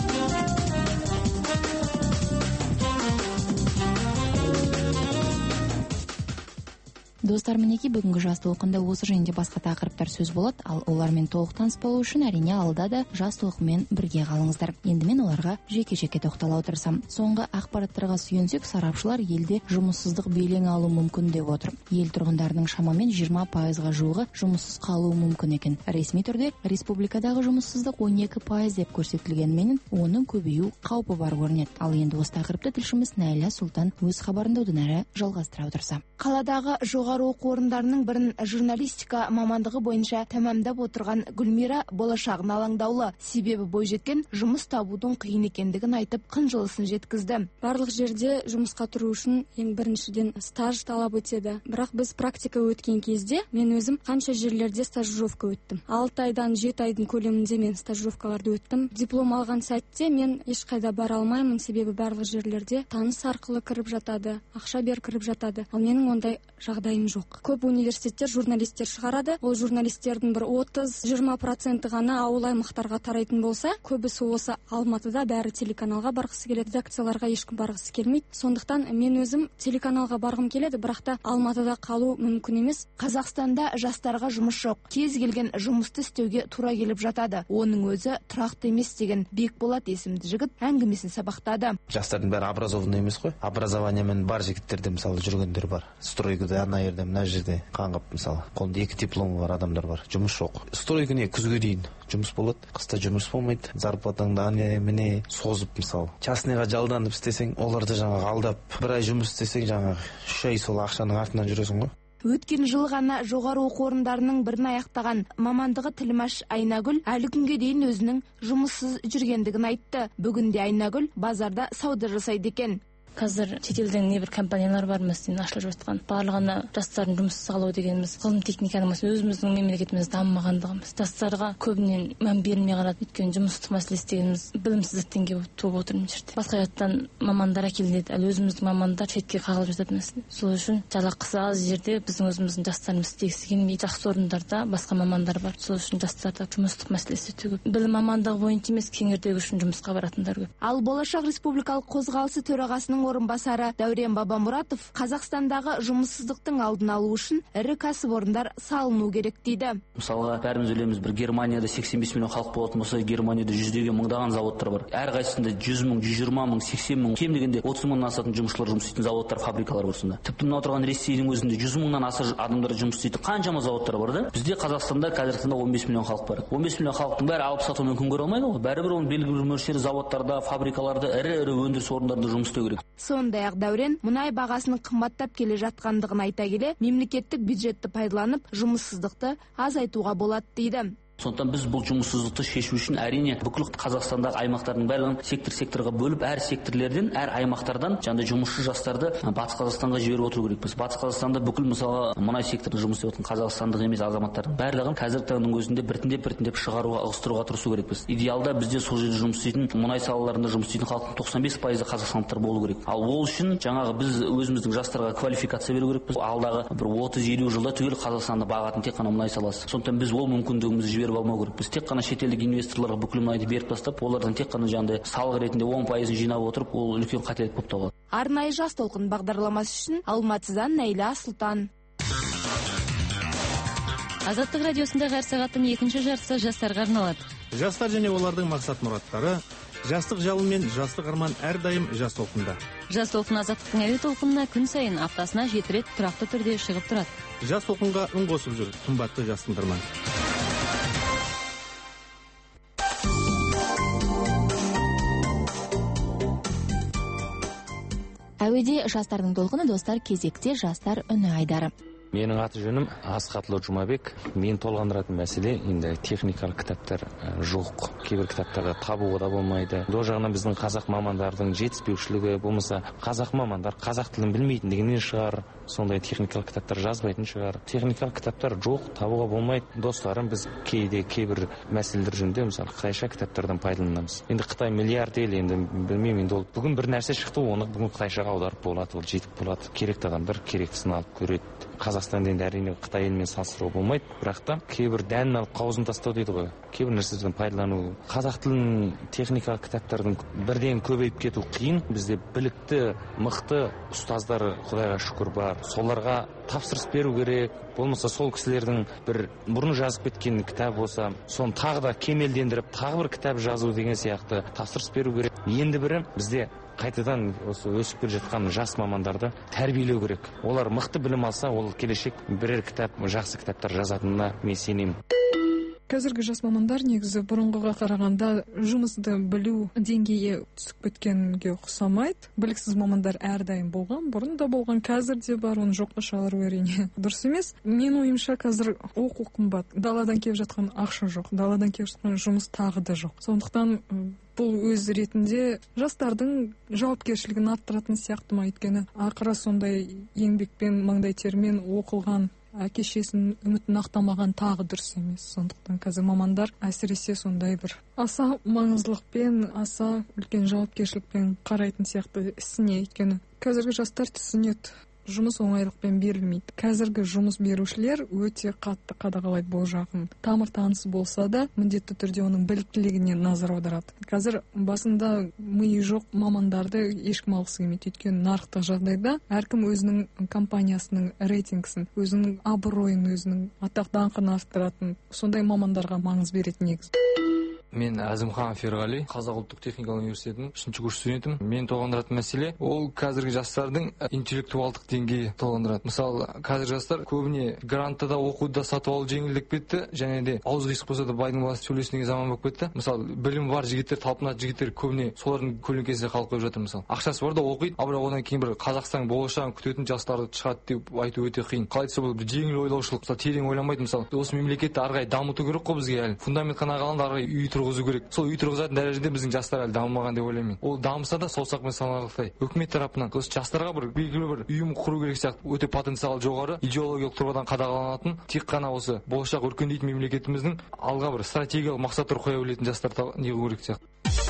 Достар, мінеки бүгінгі жас толқында осы және басқа тақырыптар сөз болады, ал олармен толық таныспалу үшін әрине алда да жас толқынмен бірге қалыңыздар. Енді мен оларға жеке-жеке тоқтала отырсам. Соңғы ақпараттарға сүйенсек, сарапшылар елде жұмыссыздық белең алу мүмкін деп отыр. Ел тұрғындарының шамамен 20%-ға жуығы жұмыссыз қалуы мүмкін екен. Ресми түрде республикадағы жұмыссыздық 12% деп көрсетілгенмен, оның көбею қаупі бар көрінеді. Ал енді осы тақырыпты тілшіміз Найля Сұлтан өз хабарында одан әрі жалғастыра отырса. Қаладағы жоғары оқу орындарының бірін журналистика мамандығы бойынша тәмамдап отырған Гүлмира болашағына алаңдаулы. Себебі бойжеткен жұмыс табудың қиын екендігін айтып, қынжылысын жеткізді. Барлық жерде жұмысқа тұру үшін ең біріншіден стаж талап өтеді. Бірақ біз практика өткен кезде мен өзім қанша жерлерде стажировка өттім. 6 айдан 7 айдың көлемінде мен стажировкаларды өттім. Диплом алған сәтте мен ешқайда бара алмаймын, себебі барлық жерлерде таныс арқылы кіріп жатады, ақша бер кіріп жатады. Ал менің ондай жағдайым жоқ. Көп университеттер журналистер шығарады. Ол журналистердің бір 30-20% ғана ауыл аймақтарға тарайтын болса, көбісі осы Алматыда бәрі телеканалға барғысы келеді, редакцияларға ешкім барғысы келмейді. Сондықтан мен өзім телеканалға барғым келеді, бірақ та Алматыда қалу мүмкін емес. Қазақстанда жастарға жұмыс жоқ. Кез келген жұмысты істеуге тура келіп жатады. Оның өзі тұрақты емес деген Бекболат есімді жігіт әңгімесін сабақтады. Жастардың бәрі образованный емес қой. Образованиемен бар жігіттерде мысалы жүргендер бар. Стройкада ана жерде, мына жерде қаңғып, мысалы қолында 2 дипломы бар адамдар бар. Жұмыс жоқ. Стройка не күзге дейін жұмыс болады, қыста жұмыс болмайды. Зарплатаңды міне созып, мысалы частныйға жалданып істесең, оларды жаңағы алдап, 1 ай жұмыс істесең, жаңағы 3 ай сол ақшаның артынан жүресің ғой. Өткен жыл ғана жоғары оқу орындарының бірін аяқтаған мамандығы тілмаш Айнагүл әлі күнге дейін өзінің жұмыссыз жүргендігін айтты. Бүгінде Айнагүл базарда сауда жасайды екен. Қазір шетелдің небір компаниялар бар мәселен ашылып жатқан. Барлығына жастардың жұмыссыз қалуы дегеніміз ғылым техниканың өзіміздің мемлекетіміз дамымағандығымыз. Жастарға көбінен мән берілмей қалады. Өйткені жұмыстық мәселесі дегеніміз білімсіздіктен келіп туып отыр мына жерде. Басқа жақтан мамандар әкелінеді, ал өзіміздің мамандар шетке қағылып жатады мәселе. Сол үшін жалақысы аз жерде біздің өзіміздің жастарымыз істегісі келмей, жақсы орындарда басқа мамандар бар. Сол үшін жастарда жұмыстық мәселесі өте көп. Білім мамандығы бойынша емес, кеңірдегі үшін жұмысқа баратындар көп. Ал Болашақ республикалық қозғалысы төрағасының орынбасары Дәурен Бабамұратов Қазақстандағы жұмыссыздықтың алдын алу үшін ірі кәсіпорындар салыну керек дейді. Мысалға, бәріміз білеміз, бір Германияда 85 миллион халық болатын болса, Германияда 100-деген мыңдаған заводтар бар. Әрқайсысында 100 мың, 120 мың, 80 мың, кем дегенде 30 мыңнан асатын жұмысшылар жұмыс істейтін заводтар, фабрикалар бар сонда. Тіпті мына отырған Ресейдің өзінде 100 мыңнан аса адамдар жұмыс істейтін қаншама заводтар бар да. Бізде Қазақстанда қазіргі таңда 15 миллион халық бар. 15 миллион халықтың бәрі алып сатумен күн көре алмайды ғой. Бәрібір оның белгілі бір мөлшері заводтарда, фабрикаларда, ірі өндіріс орындарында жұмыс істеу керек. Сондай-ақ Дәурен мұнай бағасының қымбаттап келе жатқандығын айта келе, мемлекеттік бюджетті пайдаланып, жұмыссыздықты азайтуға болады дейді. Сондықтан біз бұл жұмыссыздықты шешу үшін әрине бүкіл Қазақстандағы аймақтардың барлығын сектор-секторға бөліп, әр секторлерден, әр аймақтардан жаңа жұмысшы жастарды Батыс Қазақстанға жіберіп отыру керекпіз. Батыс Қазақстанда бүкіл мысалы мұнай секторында жұмыс істеп отырған қазақстандық емес азаматтардың барлығын қазіргі таңның өзінде біртіндеп шығаруға, ығыстыруға тырысу керекпіз. Идеалда бізде сол жерде жұмыс істейтін, мұнай салаларында жұмыс істейтін халықтың 95% қазақстандықтар болу керек. Ал ол үшін жаңағы біз өзіміздің жастарға квалификация беру керекпіз. Алдағы бір 30-50 жылда түгел Қазақстанды бағатын тек қана мұнай саласы. Сондықтан біз ол мүмкіндігімізді жіберіп алмау керек. Біз тек қана шетелдік инвесторларға бүкіл мұнайды беріп тастап, олардан тек қана жаңағыдай салық ретінде 10% жинап отырып, ол үлкен қателік болып табылады. Арнайы жас толқын бағдарламасы үшін Алматыдан Найля Сұлтан. Азаттық радиосындағы әр сағаттың екінші жартысы жастарға арналады. Жастар және олардың мақсат-мұраттары, жастық жалын мен жастық арман әрдайым жас толқында. Жас толқын Азаттықтың әуе толқынына күн сайын аптасына 7 рет тұрақты түрде шығып тұрады. Жас толқынға үн қосып жүр, қымбатты жас тыңдарман. әуеде жастардың толқыны, достар, кезекте жастар үні айдары. Менің аты жөнім Асқатлы Жұмабек. Мен толғандыратын мәселе енді техникалық кітаптар жоқ. Кейбір кітаптарды табуға да болмайды. До жағынан біздің қазақ мамандардың жетіспеушілігі, болмаса қазақ мамандар қазақ тілін білмейтіндігінен шығар, сондай техникалық кітаптар жазбайтын шығар. Техникалық кітаптар жоқ, табуға болмайды. Достарым, біз кейде кейбір мәселелер жөнінде мысалы қытайша кітаптардан пайдаланамыз. Енді Қытай миллиард ел, енді білмеймін, енді ол бүгін бір нәрсе шықты, оны бүгін қытайшаға аударып болады, ол жетіп болады. Керекті адамдар керектісін алып көреді. Қазақстанда енді әрине Қытай елмен салыстыруға болмайды, бірақ та кейбір дәнін алып қауызын тастау дейді ғой. Кейбір нәрседен пайдалану. Қазақ тілінің техникалық кітаптардың бірден көбейіп кету қиын. Бізде білікті, мықты ұстаздар, Құдайға шүкір, бар. Соларға тапсырыс беру керек. Болмаса сол кісілердің бір бұрын жазып кеткен кітап болса, соны тағы да кемелдендіріп, тағы бір кітап жазу деген сияқты тапсырыс беру керек. Енді бірі бізде қайтадан осы өсіп келе жатқан жас мамандарды тәрбиелеу керек. Олар мықты білім алса, ол келешек бірер кітап, жақсы кітаптар жазатынына мен сенемін. Қазіргі жас мамандар негізі бұрынғыға қарағанда жұмысты білу деңгейі түсіп кеткенге ұқсамайды. Біліксіз мамандар әрдайым болған, бұрын да болған, қазір де бар, оны жоққа шығару әрине дұрыс емес. Мен ойымша қазір оқу қымбат, даладан келіп жатқан ақша жоқ, даладан келіп жатқан жұмыс тағы да жоқ. Сондықтан бұл өз ретінде жастардың жауапкершілігін арттыратын сияқты ма, өйткені ақыры сондай еңбекпен, маңдай термен оқылған әке-шесінің үмітін ақтамаған тағы дұрыс емес. Сондықтан қазір мамандар әсіресе сондай бір аса маңыздылықпен, аса үлкен жауапкершілікпен қарайтын сияқты ісіне, өйткені қазіргі жастар түсінеді, жұмыс оңайлықпен берілмейді. Қазіргі жұмыс берушілер өте қатты қадағалайды бұл жағын. Тамыр танысы болса да, міндетті түрде оның біліктілігіне назар аударады. Қазір басында миы жоқ мамандарды ешкім алғысы келмейді. Өйткені нарықтық жағдайда әркім өзінің компаниясының рейтингісін, өзінің абыройын, өзінің атақ даңқын арттыратын сондай мамандарға маңыз береді негізі. Мен Әзімхан Ферғали, Қазақ ұлттық техникалық университетінің 3-ші курс студентімін. Мен толғандыратын мәселе ол қазіргі жастардың интеллектуалдық деңгейі толғандырады. Мысалы, қазір жастар көбіне грантта да оқуды да сатып алу жеңілдік кетті, және де ауыз қисық болса да байдың баласы сөйлесін деген заман болып кетті. Мысалы, білім бар жігіттер, талпынатын жігіттер көбіне солардың көлеңкесінде қалып қойып жатыр. Мысалы, ақшасы бар да оқиды, бірақ одан кейін бір Қазақстан болашағын күтетін жастарды шығады деп айту өте қиын. Қалай десе бұл жеңіл ойлаушылық, мысалы терең ойламайды. Мысалы, осы мемлекетті ары қарай дамыту керек қой бізге әлі. Фундамент қана қалғанда ары қарай үй тұрғызу керек. Сол үй тұрғызатын дәрежеде біздің жастар әлі дамымаған деп ойлаймын. Ол дамыса да саусақпен санарлықтай. Үкімет тарапынан осы жастарға бір белгілі бір ұйым құру керек сияқты, өте потенциалы жоғары, идеологиялық тұрғыдан қадағаланатын, тек қана осы болашақ өркендейтін мемлекетіміздің алға бір стратегиялық мақсаттар қоя білетін жастар неғу керек сияқты.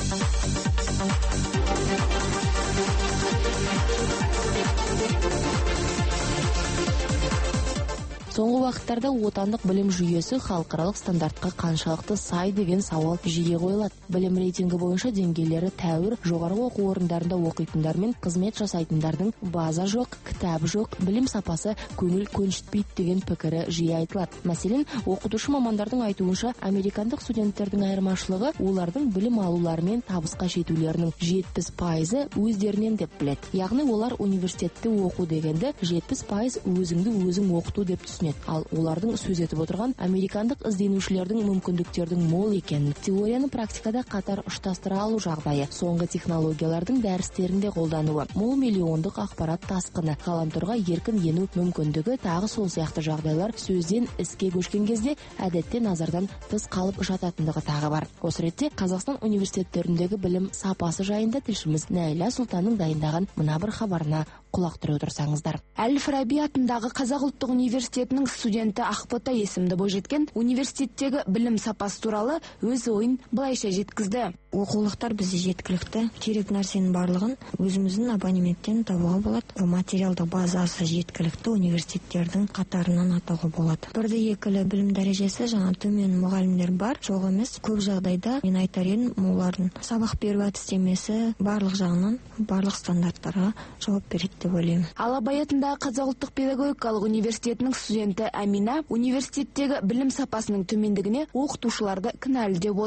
Соңғы уақыттарда отандық білім жүйесі халықаралық стандартқа қаншалықты сай деген сауал жиі қойылады. Білім рейтингі бойынша деңгейлері тәуір, жоғарғы оқу орындарында оқитындар мен қызмет жасайтындардың база жоқ, кітап жоқ, білім сапасы көңіл көншітпейді деген пікірі жиі айтылады. Мәселен, оқытушы мамандардың айтуынша, американдық студенттердің айырмашылығы олардың білім алулары мен табысқа жетулерінің 70% өздерінен деп біледі. Яғни олар университетте оқу дегенді 70% өзіңді өзің оқыту деп түсінеді. Ал олардың сөз етіп отырған американдық ізденушілердің мүмкіндіктердің мол екенін, теорияны практикада қатар ұштастыра алу жағдайы, соңғы технологиялардың дәрістерінде қолдануы, мол миллиондық ақпарат тасқыны, ғаламторға еркін ену мүмкіндігі, тағы сол сияқты жағдайлар сөзден іске көшкен кезде әдетте назардан тыс қалып жататындығы тағы бар. Осы ретте Қазақстан университеттеріндегі білім сапасы жайында тілшіміз Нәйла Сұлтанның дайындаған мына бір хабарына құлақ түріп отырсаңыздар. Әл-Фараби атындағы Қазақ ұлттық университетінің студенті Ақбота есімді бойжеткен университеттегі білім сапасы туралы өз ойын былайша жеткізді. Оқулықтар бізде жеткілікті, керек нәрсенің барлығын өзіміздің абонементтен табуға болады. Материалдық базасы жеткілікті университеттердің қатарынан атауға болады. Бірді екілі білім дәрежесі жаңа төмен мұғалімдер бар, жоқ емес. Көп жағдайда мен айтар едім, олардың сабақ беру әдістемесі барлық жағынан барлық стандарттарға жауап береді деп ойлаймын. Ал Абай атындағы Қазақ ұлттық педагогикалық университетінің студенті Әмина университеттегі білім сапасының төмендігіне оқытушыларды кінәлі деп отыр.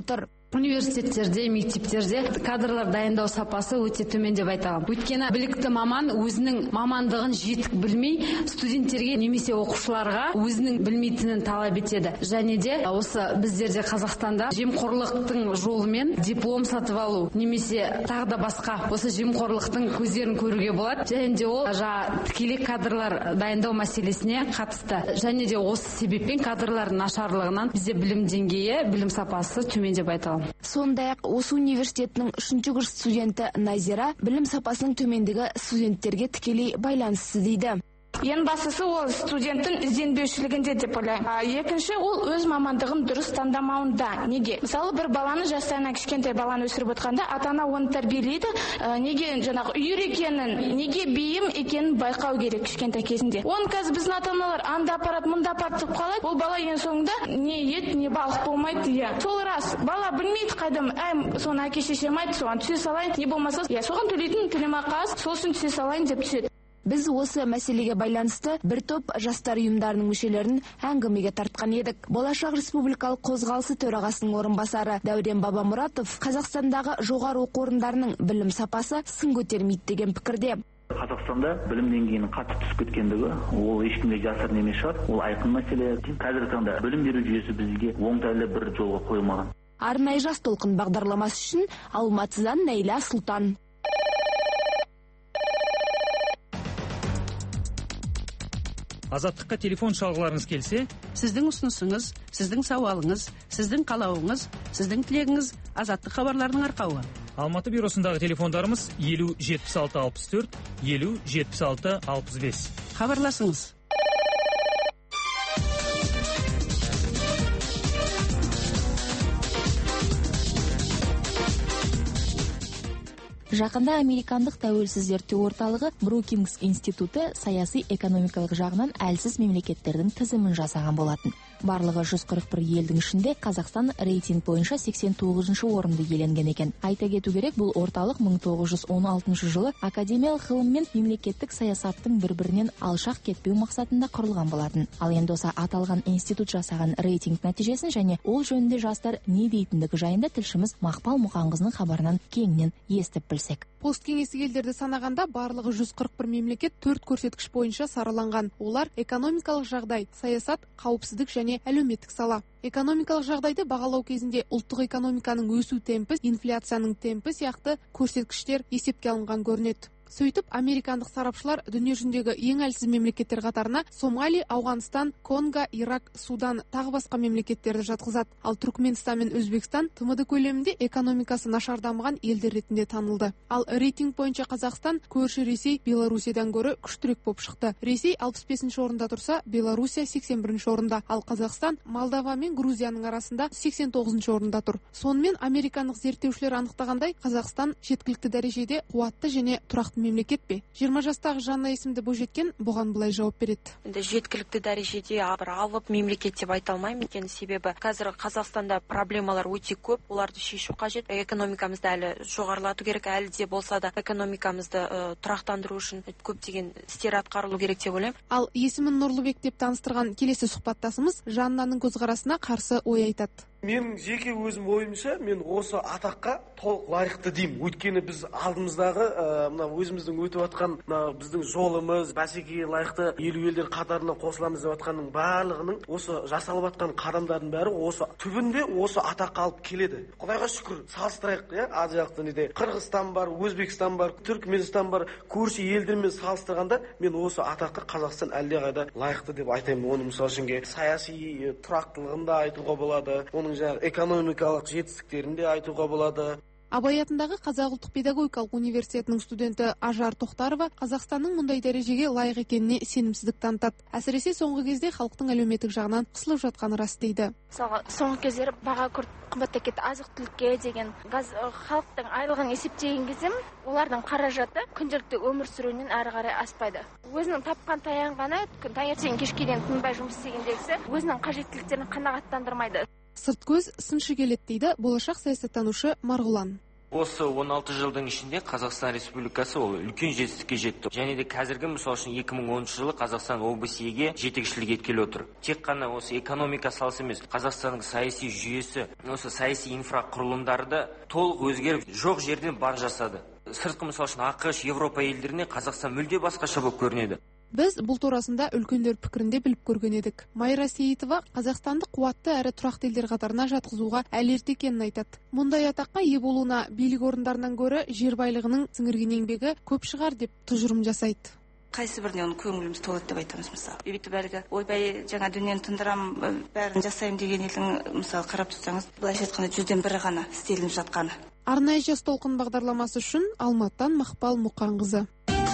Университеттерде, мектептерде кадрлар дайындау сапасы өте төмен деп айта аламын. Өйткені білікті маман өзінің мамандығын жетік білмей, студенттерге немесе оқушыларға өзінің білмейтінін талап етеді. Және де осы біздерде Қазақстанда жемқорлықтың жолымен диплом сатып алу немесе тағы да басқа осы жемқорлықтың көздерін көруге болады. Және де ол тікелей кадрлар дайындау мәселесіне қатысты. Және де осы себеппен кадрлардың нашарлығынан бізде білім деңгейі, білім сапасы төмен деп айта аламын. Сондай-ақ осы университеттің 3-ші курс студенті Назира білім сапасының төмендігі студенттерге тікелей байланысты дейді. Ең бастысы ол студенттің ізденбеушілігінде деп ойлаймын. Екінші ол өз мамандығын дұрыс таңдамауында. Неге? Мысалы бір баланы жастайынан кішкентай баланы өсіріп отқанда ата-ана оны тәрбиелейді. Неге жаңағы үйір екенін, неге бейім екенін байқау керек кішкентай кезінде. Оны қазір біздің ата-аналар анда апарат, мұнда апарат деп қалайды. Ол бала ең соңында не ет, не балық болмайды. Сол рас. Бала білмейді қайдам, соны әке шешем айтты, соған түсе салайын. Не болмаса, соған төлейтін төлемақы аз, сол үшін түсе салайын деп түседі. Біз осы мәселеге байланысты бір топ жастар ұйымдарының мүшелерін әңгімеге тартқан едік. Болашақ республикалық қозғалысы төрағасының орынбасары Дәурен Бабамұратов Қазақстандағы жоғары оқу орындарының білім сапасы сын көтермейді деген пікірде. Қазақстанда білім деңгейінің қатты түсіп кеткендігі ол ешкімге жасырын емес шығар. Ол айқын мәселе. Қазіргі таңда білім беру жүйесі бізге оңтайлы бір жолға қойылмаған. Арнайы жас толқын бағдарламасы үшін Алматыдан Нәйла Сұлтан. Азаттыққа телефон шалғыларыңыз келсе, сіздің ұсынысыңыз, сіздің сауалыңыз, сіздің қалауыңыз, сіздің тілегіңіз Азаттық хабарларының арқауы. Алматы бюросындағы телефондарымыз 50 76 64, 50 76 65. Хабарласыңыз. Жақында американдық тәуелсіз зерттеу орталығы Брукингс институты саяси экономикалық жағынан әлсіз мемлекеттердің тізімін жасаған болатын. Барлығы 141 елдің ішінде Қазақстан рейтинг бойынша 89-шы орынды иеленген екен. Айта кету керек, бұл орталық 1916 жылы академиялық ғылым мен мемлекеттік саясаттың бір-бірінен алшақ кетпеу мақсатында құрылған болатын. Ал енді осы аталған институт жасаған рейтинг нәтижесін және ол жөнінде жастар не дейтіндігі жайында тілшіміз Мақпал Мұқанқызының хабарынан кеңінен естіп білсек. Посткеңестік елдерді санағанда барлығы 141 мемлекет 4 көрсеткіш бойынша сараланған. Олар экономикалық жағдай, саясат, қауіпсіздік және әлеуметтік сала. Экономикалық жағдайды бағалау кезінде ұлттық экономиканың өсу темпі, инфляцияның темпі сияқты көрсеткіштер есепке алынған көрінеді. Сөйтіп, американдық сарапшылар дүние жүзіндегі ең әлсіз мемлекеттер қатарына Сомали, Ауғанстан, Конго, Ирак, Судан тағы басқа мемлекеттерді жатқызады. Ал Түркменстан мен Өзбекстан ТМД көлемінде экономикасы нашар дамыған елдер ретінде танылды. Ал рейтинг бойынша Қазақстан көрші Ресей, Белоруссиядан гөрі күштірек болып шықты. Ресей 65-ші орында тұрса, Белоруссия 81-ші орында, ал Қазақстан Молдова мен Грузияның арасында 89-ші орында тұр. Сонымен американдық зерттеушілер анықтағандай, Қазақстан жеткілікті дәрежеде қуатты және тұрақты мемлекет пе? 20 жастағы Жанна есімді бойжеткен бұған былай жауап береді. Жеткілікті дәрежеде бір алып мемлекет деп айта алмаймын, өйткені себебі қазір Қазақстанда проблемалар өте көп, оларды шешу қажет. Экономикамызды әлі жоғарылату керек, әлі де болса да экономикамызды тұрақтандыру үшін көптеген істер атқарылу керек деп ойлаймын. Ал есімін Нұрлыбек деп таныстырған келесі сұхбаттасымыз Жаннаның көзқарасына қарсы ой айтады. Мен жеке өзім ойымша, мен осы атаққа толық лайықты деймін. Өйткені біз алдымыздағы өзіміздің өтіп атқан біздің жолымыз, бәсекеге лайықты елу елдер қатарына қосыламыз деп атқанның барлығының осы жасалып атқан қадамдардың бәрі осы түбінде осы атаққа алып келеді. Құдайға шүкір, салыстырайық, Азиялық дүниеде Қырғызстан бар, Өзбекстан бар, Түркменстан бар, көрші елдермен салыстырғанда мен осы атаққа Қазақстан әлдеқайда лайықты деп айтаймын. Оны мысалы үшін саяси тұрақтылығын да айтуға болады, оның экономикалық жетістіктерін де айтуға болады. Абай атындағы Қазақ ұлттық педагогикалық университетінің студенті Ажар Тоқтарова Қазақстанның мұндай дәрежеге лайық екеніне сенімсіздік танытады. Әсіресе соңғы кезде халықтың әлеуметтік жағынан қысылып жатқаны рас дейді. Соңғы кездері баға күрт қымбаттап кетті, азық-түлікке деген халықтың айлығын есептеген кезде олардың қаражаты күнделікті өмір сүруінен әрі қарай аспайды. Өзінің тапқан таянғаны таңертең кешке дейін тынбай жұмыс істегендегісі өзінің қажеттіліктерін қанағаттандырмайды. Сырт көз сыншы келеді дейді болашақ саясаттанушы Марғұлан. Осы 16 жылдың ішінде Қазақстан Республикасы ол үлкен жетістікке жетті. Және де қазіргі мысалы үшін 2010 жылы Қазақстан ОБСЕ-ге жетекшілік еткелі отыр. Тек қана осы экономика саласы емес, Қазақстанның саяси жүйесі, осы саяси инфрақұрылымдары да толық өзгеріп, жоқ жерден бар жасады. Сыртқы мысалы үшін ақш, Европа елдеріне Қазақстан мүлде басқаша болып көрінеді. Біз бұл турасында үлкендер пікірінде біліп көрген едік. Майра Сейітова Қазақстанды қуатты әрі тұрақты елдер қатарына жатқызуға әлі ерте екенін айтады. Мұндай атаққа ие болуына билік орындарынан гөрі жер байлығының сіңірген еңбегі көп шығар деп тұжырым жасайды. Қайсы біріне оны көңіліміз толады деп айтамыз мысалы. Бүйтіп әлгі ойбай жаңа дүниені тындырам, бәрін жасаймын деген елдің мысалы қарап тұрсаңыз, былайша айтқанда 100-ден 1 ғана істелініп жатқаны. Арнайы жас толқын бағдарламасы үшін Алматыдан Мақпал Мұқанқызы.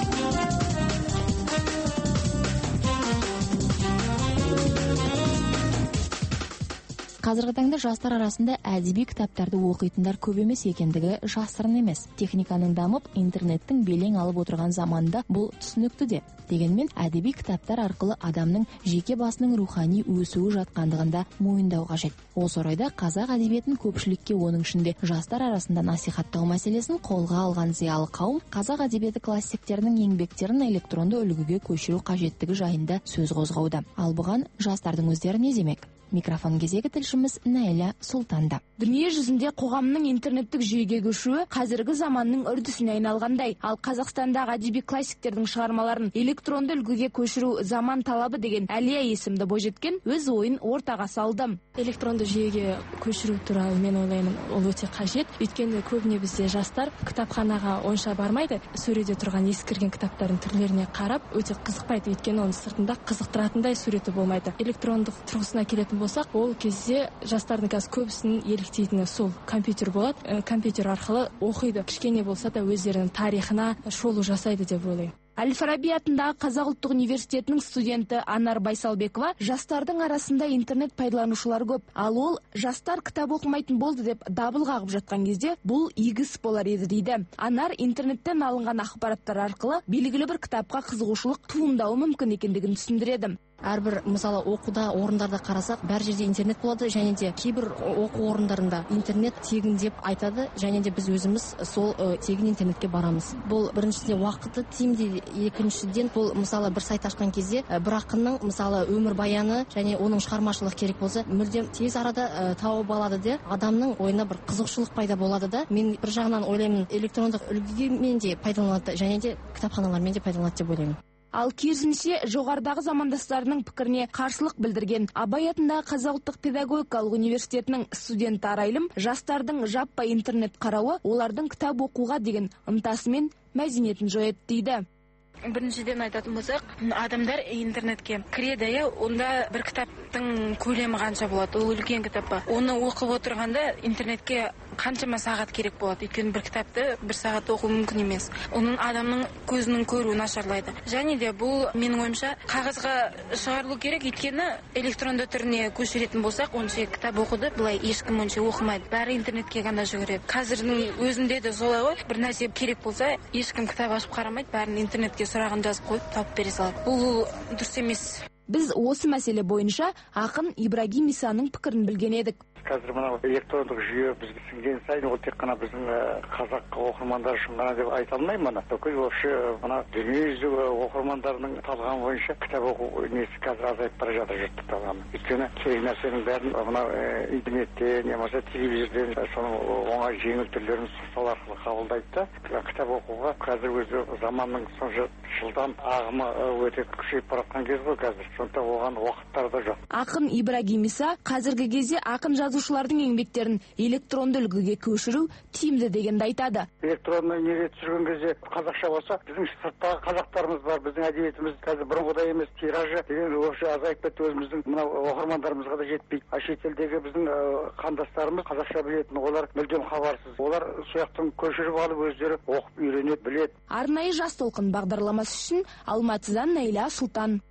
Қазіргі таңда жастар арасында әдеби кітаптарды оқитындар көп емес екендігі жасырын емес. Техниканың дамып, интернеттің белең алып отырған заманда бұл түсінікті де. Дегенмен әдеби кітаптар арқылы адамның жеке басының рухани өсуі жатқандығында мойындау қажет. Осы орайда қазақ әдебиетін көпшілікке, оның ішінде жастар арасында насихаттау мәселесін қолға алған зиялы қауым қазақ әдебиеті классиктерінің еңбектерін электронды үлгіге көшіру қажеттігі жайында сөз қозғауда. Ал бұған жастардың өздері не демек? Микрофон кезегі тілшіміз Найля Сұлтанда. Дүние жүзінде қоғамның интернеттік жүйеге көшуі қазіргі заманның үрдісіне айналғандай, ал Қазақстандағы әдеби классиктердің шығармаларын электронды үлгіге көшіру заман талабы деген Әлия есімді бойжеткен өз ойын ортаға салды. Электронды жүйеге көшіру туралы мен ойлаймын, ол өте қажет. Өйткені көбіне бізде жастар кітапханаға онша бармайды, сөреде тұрған ескірген кітаптардың түрлеріне қарап өте қызықпайды, өйткені оның сыртында қызықтыратындай суреті болмайды. Электрондық тұрғысына келетін болсақ, ол кезде жастардың қазір көбісінің еліктейтіні сол компьютер болады. Компьютер арқылы оқиды. Кішкене болса да өздерінің тарихына шолу жасайды деп ойлаймын. Әл-Фараби атындағы Қазақ ұлттық университетінің студенті Анар Байсалбекова жастардың арасында интернет пайдаланушылар көп, ал ол жастар кітап оқымайтын болды деп дабыл қағып жатқан кезде бұл игі іс болар еді дейді. Анар интернеттен алынған ақпараттар арқылы белгілі бір кітапқа қызығушылық туындауы мүмкін екендігін түсіндіреді. Әрбір мысалы оқуда орындарда қарасақ, бәр жерде интернет болады, және де кейбір оқу орындарында интернет тегін деп айтады, және де біз өзіміз сол тегін интернетке барамыз. Бұл біріншіден уақыты тиімді, екіншіден бұл мысалы бір сайт ашқан кезде бір ақынның мысалы өмір баяны және оның шығармашылығы керек болса, мүлдем тез арада тауып алады да, адамның ойына бір қызығушылық пайда болады да. Мен бір жағынан ойлаймын, электрондық үлгімен де пайдаланады, және де кітапханалармен де пайдаланады деп ойлаймын. Ал керісінше жоғарыдағы замандастарының пікіріне қарсылық білдірген Абай атындағы Қазақ ұлттық педагогикалық университетінің студенті Арайлым жастардың жаппай интернет қарауы олардың кітап оқуға деген ынтасы мен мәдениетін жояды дейді. Біріншіден айтатын болсақ, адамдар интернетке кіреді, онда бір кітаптың көлемі қанша болады, ол үлкен кітап па. Оны оқып отырғанда интернетке қаншама сағат керек болады. Өйткені бір кітапты бір сағат оқу мүмкін емес. Оның адамның көзінің көруі нашарлайды. Және де бұл менің ойымша қағазға шығарылу керек, өйткені электронды түріне көшіретін болсақ, онша кітап оқуды былай ешкім онша оқымайды. Бәрі интернетке ғана жүгіреді. Қазірдің өзінде де солай ғой. Бір нәрсе керек болса, ешкім кітап ашып қарамайды, бәрін интернетке сұрағын жазып қойып тауып бере салады. Бұл дұрыс емес. Біз осы мәселе бойынша ақын Ибрагим Исаның пікірін білген едік. Қазір мына электрондық жүйе бізге сіңген сайын ол тек қана біздің қазақ оқырмандар үшін ғана деп айта алмаймын. Бүкіл вообще мына дүниежүзі оқырмандарының талғамы бойынша кітап оқу несі қазір азайып бара жатыр жұрттың талғамы. Өйткені керек нәрсенің бәрін мына интернеттен немесе телевизорден соның оңай жеңіл түрлерін сол арқылы қабылдайды да. Кітап оқуға қазір өзі заманның сонша жылдам ағымы өте күшейіп бара жатқан кез ғой қазір. Сондықтан оған уақыттар да жоқ. Ақын Ибрагим Иса қазіргі кезде ақын жазушылардың еңбектерін электронды үлгіге көшіру тиімді дегенді айтады. Электронды неге түсірген кезде қазақша болса, біздің сырттағы қазақтарымыз бар, біздің әдебиетіміз қазір бұрынғыдай емес, тиражы деген вообще азайып кетті, өзіміздің мына оқырмандарымызға да жетпейді. Шетелдегі біздің қандастарымыз қазақша білетін, олар мүлдем хабарсыз. Олар сояқтан көшіріп алып өздері оқып үйренеді, біледі. Арнайы жас толқын бағдарламасы үшін Алматыдан Найля Сұлтан.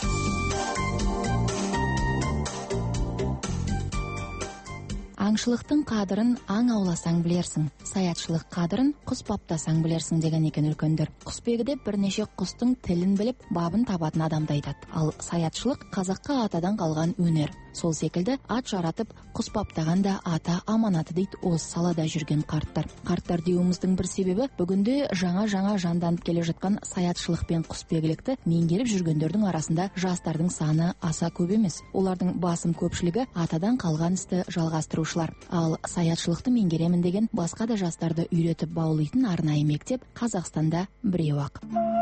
Аңшылықтың қадырын аң ауласаң білерсің, саятшылық қадырын құс баптасаң білерсің деген екен үлкендер. Құсбегіде бірнеше құстың тілін біліп, бабын табатын адамды айтады. Ал саятшылық қазаққа атадан қалған өнер. Сол секілді ат жаратып құс баптаған да ата аманаты дейді осы салада жүрген қарттар. Қарттар деуіміздің бір себебі бүгінде жаңа жанданып келе жатқан саятшылық пен құсбегілікті меңгеріп жүргендердің арасында жастардың саны аса көп емес. Олардың басым көпшілігі атадан қалған істі жалғастырушылар. Ал саятшылықты меңгеремін деген басқа да жастарды үйретіп баулайтын арнайы мектеп Қазақстанда біреу-ақ.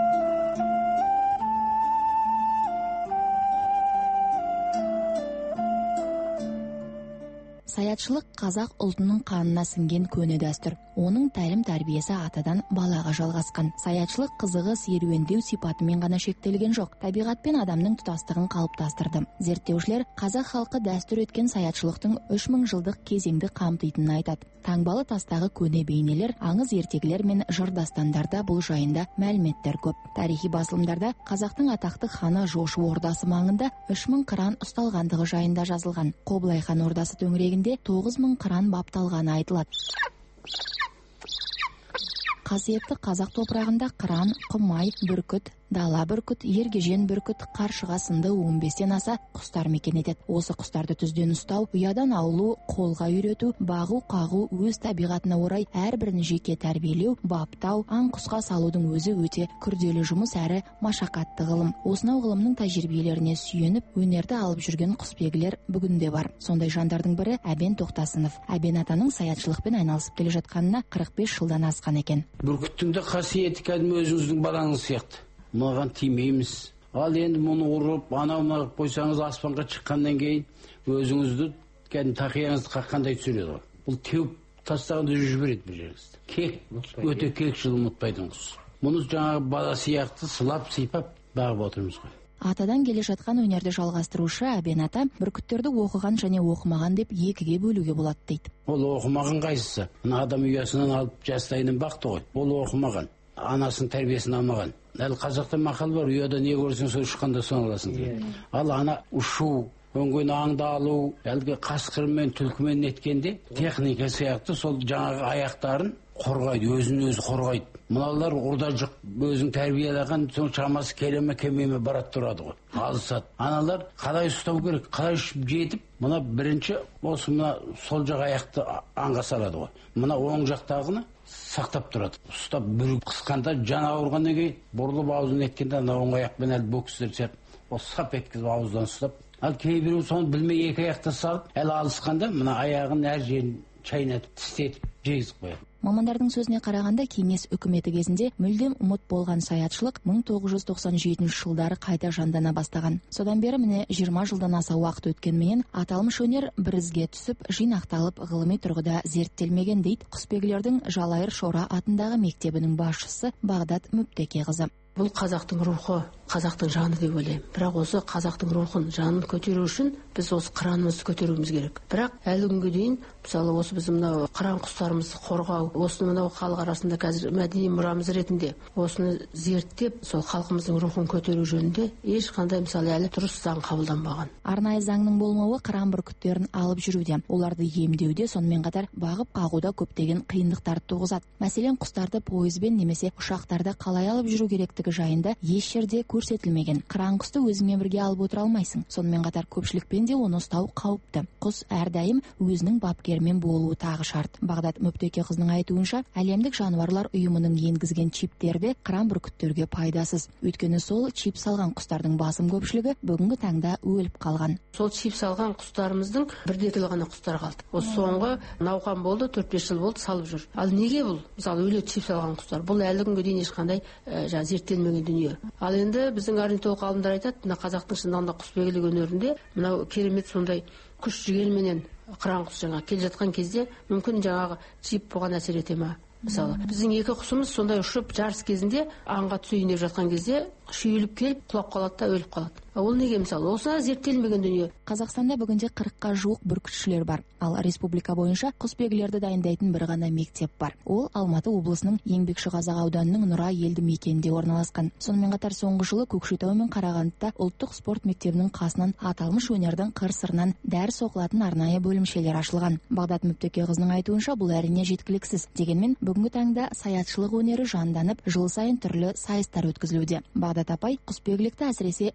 Саятшылық қазақ ұлтының қанына сіңген көне дәстүр. Оның тәлім-тәрбиесі атадан балаға жалғасқан. Саятшылық қызығы серуендеу сипатымен ғана шектелген жоқ. Табиғат пен адамның тұтастығын қалыптастырды. Зерттеушілер қазақ халқы дәстүр еткен саятшылықтың 3000 жылдық кезеңді қамтитынын айтады. Таңбалы тастағы көне бейнелер, аңыз ертегілер мен жыр дастандарда бұл жайында мәліметтер көп. Тарихи басылымдарда қазақтың атақты ханы Жошы ордасы маңында 3000 қыран ұсталғандығы жайында жазылған. Қобылай хан ордасы төңірегінде 9000 қыран бапталғаны айтылады. Қасиетті қазақ топырағында қыран, құмай, бүркіт, дала бүркіт, ергежен бүркіт, қаршыға сынды 15-тен аса құстар мекен етеді. Осы құстарды түзден ұстау, ұядан аулу, қолға үйрету, бағу, қағу өз табиғатына орай әрбірін жеке тәрбиелеу, баптау, аң құсқа салудың өзі өте күрделі жұмыс әрі машақатты ғылым. Осынау ғылымның тәжірибелеріне сүйеніп, өнерді алып жүрген құсбегілер бүгінде бар. Сондай жандардың бірі Әбен Тоқтасынов. Әбен атаның саятшылықпен айналысып келе жатқанына 45 жылдан асқан екен. Бүркіттің де қасиеті кәдімгі өзіңіздің балаңыз сияқты. Маған тимейміз. Ал енді мұны ұрып, анау қойсаңыз аспанға шыққаннан кейін өзіңізді кәдімгі тақияңызды қаққандай түсіреді. Бұл теуіп тастағанда жібереді бір жеріңізді. Кек, өте кекшіл ұмытпайтын құс. Мұны жаңағы бала сияқты сылап, сипап бағып отырмыз ғой. Атадан келе жатқан өнерді жалғастырушы Әбен ата бүркіттерді оқыған және оқымаған деп екіге бөлуге болады дейді. Ол оқымаған қайсысы? Адам ұясынан алып жастайынан бақты ғой. Ол оқымаған. Анасының тәрбиесін алмаған. Әлі қазақта мақал бар, ұяда не көрсең сол ұшқанда соны аласың дейді. Ал ана ұшу, өңген аңды алу, әлгі қасқырмен, түлкімен неткенде техника сияқты сол жаңағы аяқтарын қорғайды, өзін-өзі қорғайды. Мыналар орда жоқ, өзің тәрбиелеген соң шамасы келеме келмеме барат тұрады ғой. Алысады. Аналар қалай ұстау керек, қалай жетіп, мына бірінші осы мына сол жақ аяқты аңға салады ғой. Мына оң жақтағыны сақтап тұрады. Ұстап бүріп қысқанда жан ауырғаннан кейін бұрылып аузын еткенде ана оң аяқпен әлі бокстер сияқты ол сап еткізіп ауыздан ұстап. Ал кейбіреу соны білмей екі аяқты салып, әлі алысқанда мына аяғын әр жерін шайнатып, тістетіп жегізіп қояды. Мамандардың сөзіне қарағанда кеңес үкіметі кезінде мүлдем ұмыт болған саятшылық 1997 жылдары қайта жандана бастаған. Содан бері міне 20 жылдан аса уақыт өткенменен аталмыш өнер бір ізге түсіп, жинақталып, ғылыми тұрғыда зерттелмеген дейді құсбегілердің Жалайыр Шора атындағы мектебінің басшысы Бағдат Мүптекеқызы. Бұл қазақтың рухы, қазақтың жаны деп ойлаймын. Бірақ осы қазақтың рухын, жанын көтеру үшін біз осы қыранымызды көтеруіміз керек. Бірақ әлі күнге дейін, мысалы осы біз мынау қыран құстарымызды қорғау, осыны мынау халық арасында қазір мәдени мұрамыз ретінде осыны зерттеп, сол халқымыздың рухын көтеру жөнінде ешқандай мысалы әлі дұрыс заң қабылданбаған. Арнайы заңның болмауы қыран бүркіттерін алып жүруде, оларды емдеуде, сонымен қатар бағып қағуда көптеген қиындықтарды туғызады. Мәселен, құстарды пойызбен немесе ұшақтарда қалай алып жүру керектігі жайында еш жерде көрсетілмеген. Қыран құсты өзіңмен бірге алып отыра алмайсың. Сонымен қатар көпшілікпен де оны ұстау қауіпті. Құс әрдайым өзінің бапкерімен болуы тағы шарт. Бағдат Мүптекеқызының айтуынша, әлемдік жануарлар ұйымының енгізген чиптерде қыран бүркіттерге пайдасыз. Өйткені сол чип салған құстардың басым көпшілігі бүгінгі таңда өліп қалған. Сол чип салған құстарымыздың бірде-екілі ғана құстар қалды. Осы соңғы науқан болды, 4-5 жыл болды салып жүр. Ал неге бұл? Мысалы өлі чип салған құстар. Бұл әлі күнге дейін ешқандай зерттелмеген дүние. Ал енді біздің орнитолог ғалымдар айтады, мына қазақтың шындығында құсбегілік өнерінде мынау керемет сондай күш жігерменен қыран құс жаңа келе жатқан кезде мүмкін жаңағы чип бұған әсер ете ма? Мысалы, біздің екі құсымыз сондай ұшып жарыс кезінде аңға түсейін деп жатқан кезде шүйіліп келіп құлап қалады да өліп қалады. Ол неге мысалы? Осына зерттелмеген дүние. Қазақстанда бүгінде 40-қа жуық бүркітшілер бар. Ал республика бойынша құсбегілерді дайындайтын бір ғана мектеп бар. Ол Алматы облысының Еңбекшіқазақ ауданының Нұра елді мекенінде орналасқан. Сонымен қатар соңғы жылы Көкшетау мен Қарағандыда ұлттық спорт мектебінің қасынан аталмыш өнердің қыр-сырынан дәріс оқылатын арнайы бөлімшелер ашылған. Бағдат Мүптекеқызының айтуынша, бұл әрине жеткіліксіз. Дегенмен бүгінгі таңда саятшылық өнері жанданып, жыл сайын түрлі сайыстар өткізілуде. Бағдат апай құсбегілікті әсіресе жастар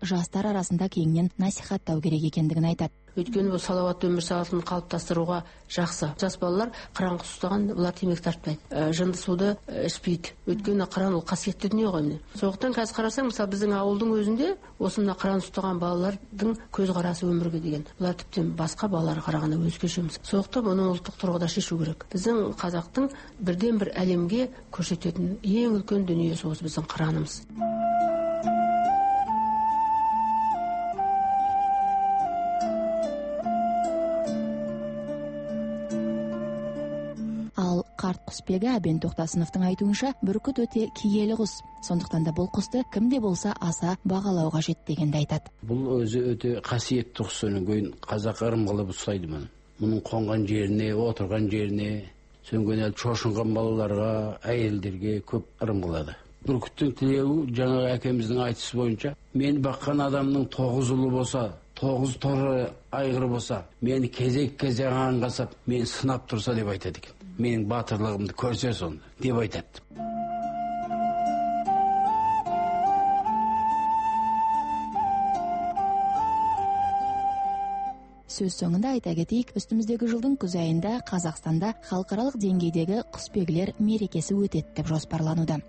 жастар арасында кеңінен насихаттау керек екендігін айтады. Өйткені бұл салауатты өмір салтын қалыптастыруға жақсы. Жас балалар қыран ұстаған, олар темекі тартпайды, жынды суды ішпейді. Өйткені қыран ол қасиетті дүние ғой міне. Сондықтан қазір қарасаң, мысалы біздің ауылдың өзінде осы мына қыран ұстаған балалардың көзқарасы өмірге деген. Олар тіптен басқа балаларға қарағанда өзгеше. Сондықтан оны ұлттық тұрғыда шешу керек. Біздің қазақтың бірден бір әлемге көрсететін ең үлкен дүниесі осы біздің қыранымыз. Ал қарт құсбегі Әбен Тоқтасыновтың айтуынша, бүркіт өте киелі құс. Сондықтан да бұл құсты кімде болса аса бағалау қажет дегенді айтады. Бұл өзі өте қасиетті құс, содан кейін қазақ ырым қылып ұстайды мұны. Мұның қонған жеріне, отырған жеріне, сөнгенел шошынған балаларға, әйелдерге көп ырым қылады. Бүркіттің тілеуі жаңағы әкеміздің айтысы бойынша, мені баққан адамның 9 ұлы болса, 9 торы айғыры болса, мені кезек-кезек аңғасап, мені сынап тұрса деп айтады екен. Менің батырлығымды көрсе сонда деп айтады. Сөз соңында айта кетейік, үстіміздегі жылдың күз айында Қазақстанда халықаралық деңгейдегі құсбегілер мерекесі өтеді деп жоспарлануда.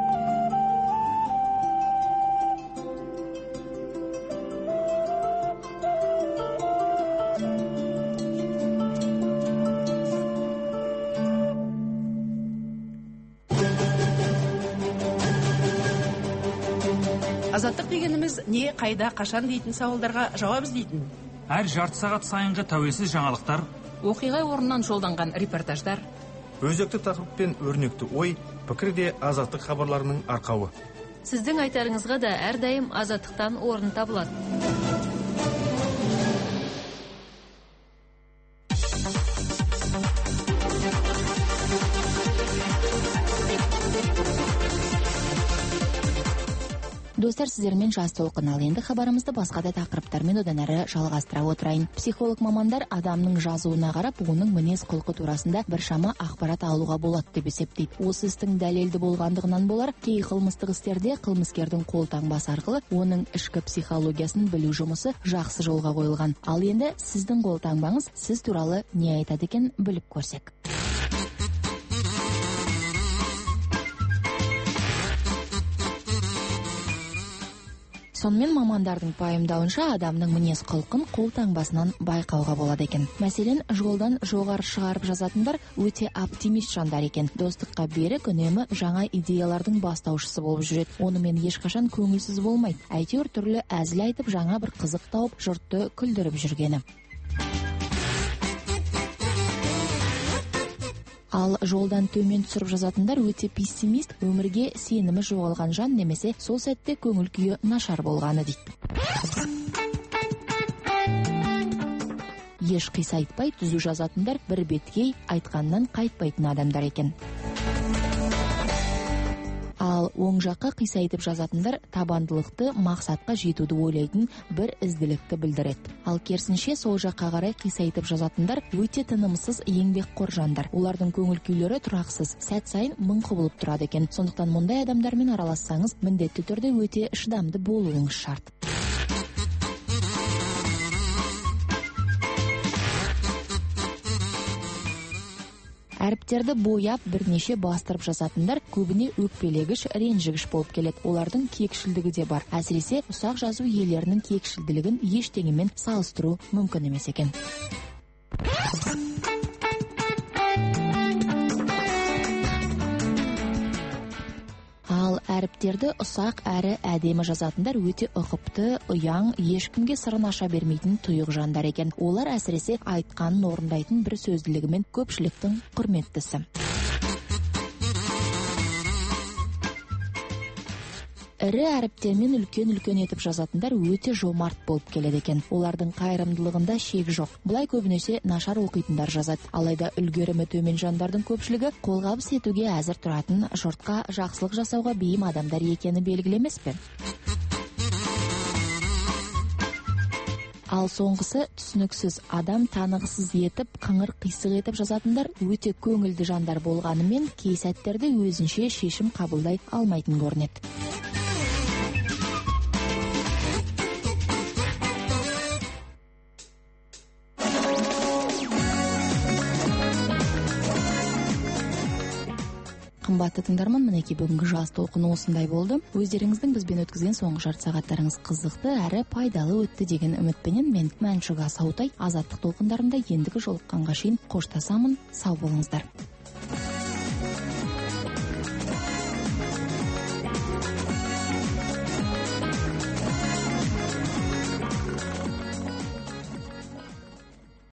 Азаттық дегеніміз не, қайда, қашан дейтін сауалдарға жауап іздейтін. Әр жарты сағат сайынғы тәуелсіз жаңалықтар, оқиға орнынан жолданған репортаждар, өзекті тақырып пен өрнекті ой, пікір де азаттық хабарларының арқауы. Сіздің айтарыңызға да әрдайым азаттықтан орын табылады. Достар, сіздермен жас толқын. Ал енді хабарымызды басқа да тақырыптармен одан әрі жалғастыра отырайын. Психолог мамандар адамның жазуына қарап, оның мінез құлқы турасында біршама ақпарат алуға болады деп есептейді. Осы істің дәлелді болғандығынан болар, кей қылмыстық істерде қылмыскердің қолтаңбасы арқылы оның ішкі психологиясын білу жұмысы жақсы жолға қойылған. Ал енді сіздің қолтаңбаңыз сіз туралы не айтады екен, біліп көрсек. Сонымен мамандардың пайымдауынша адамның мінез құлқын қолтаңбасынан байқауға болады екен. Мәселен, жолдан жоғары шығарып жазатындар өте оптимист жандар екен. Достыққа берік, үнемі жаңа идеялардың бастаушысы болып жүреді. Онымен ешқашан көңілсіз болмайды. Әйтеуір түрлі әзіл айтып, жаңа бір қызық тауып, жұртты күлдіріп жүргені. Ал жолдан төмен түсіріп жазатындар өте пессимист, өмірге сенімі жоғалған жан, немесе сол сәтте көңіл күйі нашар болғаны дейді. Еш қисайтпай түзу жазатындар бір беткей, айтқаннан қайтпайтын адамдар екен. Ал оң жаққа қисайтып жазатындар табандылықты, мақсатқа жетуді ойлайтын бір ізділікті білдіреді. Ал керісінше сол жаққа қарай қисайтып жазатындар өте тынымсыз, еңбекқор жандар. Олардың көңіл күйлері тұрақсыз, сәт сайын мың құбылып тұрады екен. Сондықтан мұндай адамдармен аралассаңыз, міндетті түрде өте шыдамды болуыңыз шарт. Әріптерді бояп бірнеше бастырып жазатындар көбіне өкпелегіш, ренжігіш болып келеді. Олардың кекшілдігі де бар. Әсіресе ұсақ жазу иелерінің кекшілдігін ештеңемен салыстыру мүмкін емес екен. Ал әріптерді ұсақ әрі әдемі жазатындар өте ұқыпты, ұяң, ешкімге сырын аша бермейтін тұйық жандар екен. Олар әсіресе айтқанын орындайтын бір сөзділігімен көпшіліктің құрметтісі. Ірі әріптермен үлкен-үлкен етіп жазатындар өте жомарт болып келеді екен. Олардың қайырымдылығында шек жоқ. Бұлай көбінесе нашар оқитындар жазады. Алайда үлгерімі төмен жандардың көпшілігі қолғабыс етуге әзір тұратын, жұртқа жақсылық жасауға бейім адамдар екені белгілі емес пе? Ал соңғысы түсініксіз, адам танығысыз етіп, қыңыр қисық етіп жазатындар өте көңілді жандар болғанымен, кей сәттерде өзінше шешім қабылдай алмайтын көрінеді. Қымбатты тыңдарман, мінекей бүгінгі жас толқын осындай болды. Өздеріңіздің бізбен өткізген соңғы жарты сағаттарыңыз қызықты әрі пайдалы өтті деген үмітпенен мен Мәншүк Асаутай азаттық толқындарында ендігі жолыққанға шейін қоштасамын. Сау болыңыздар.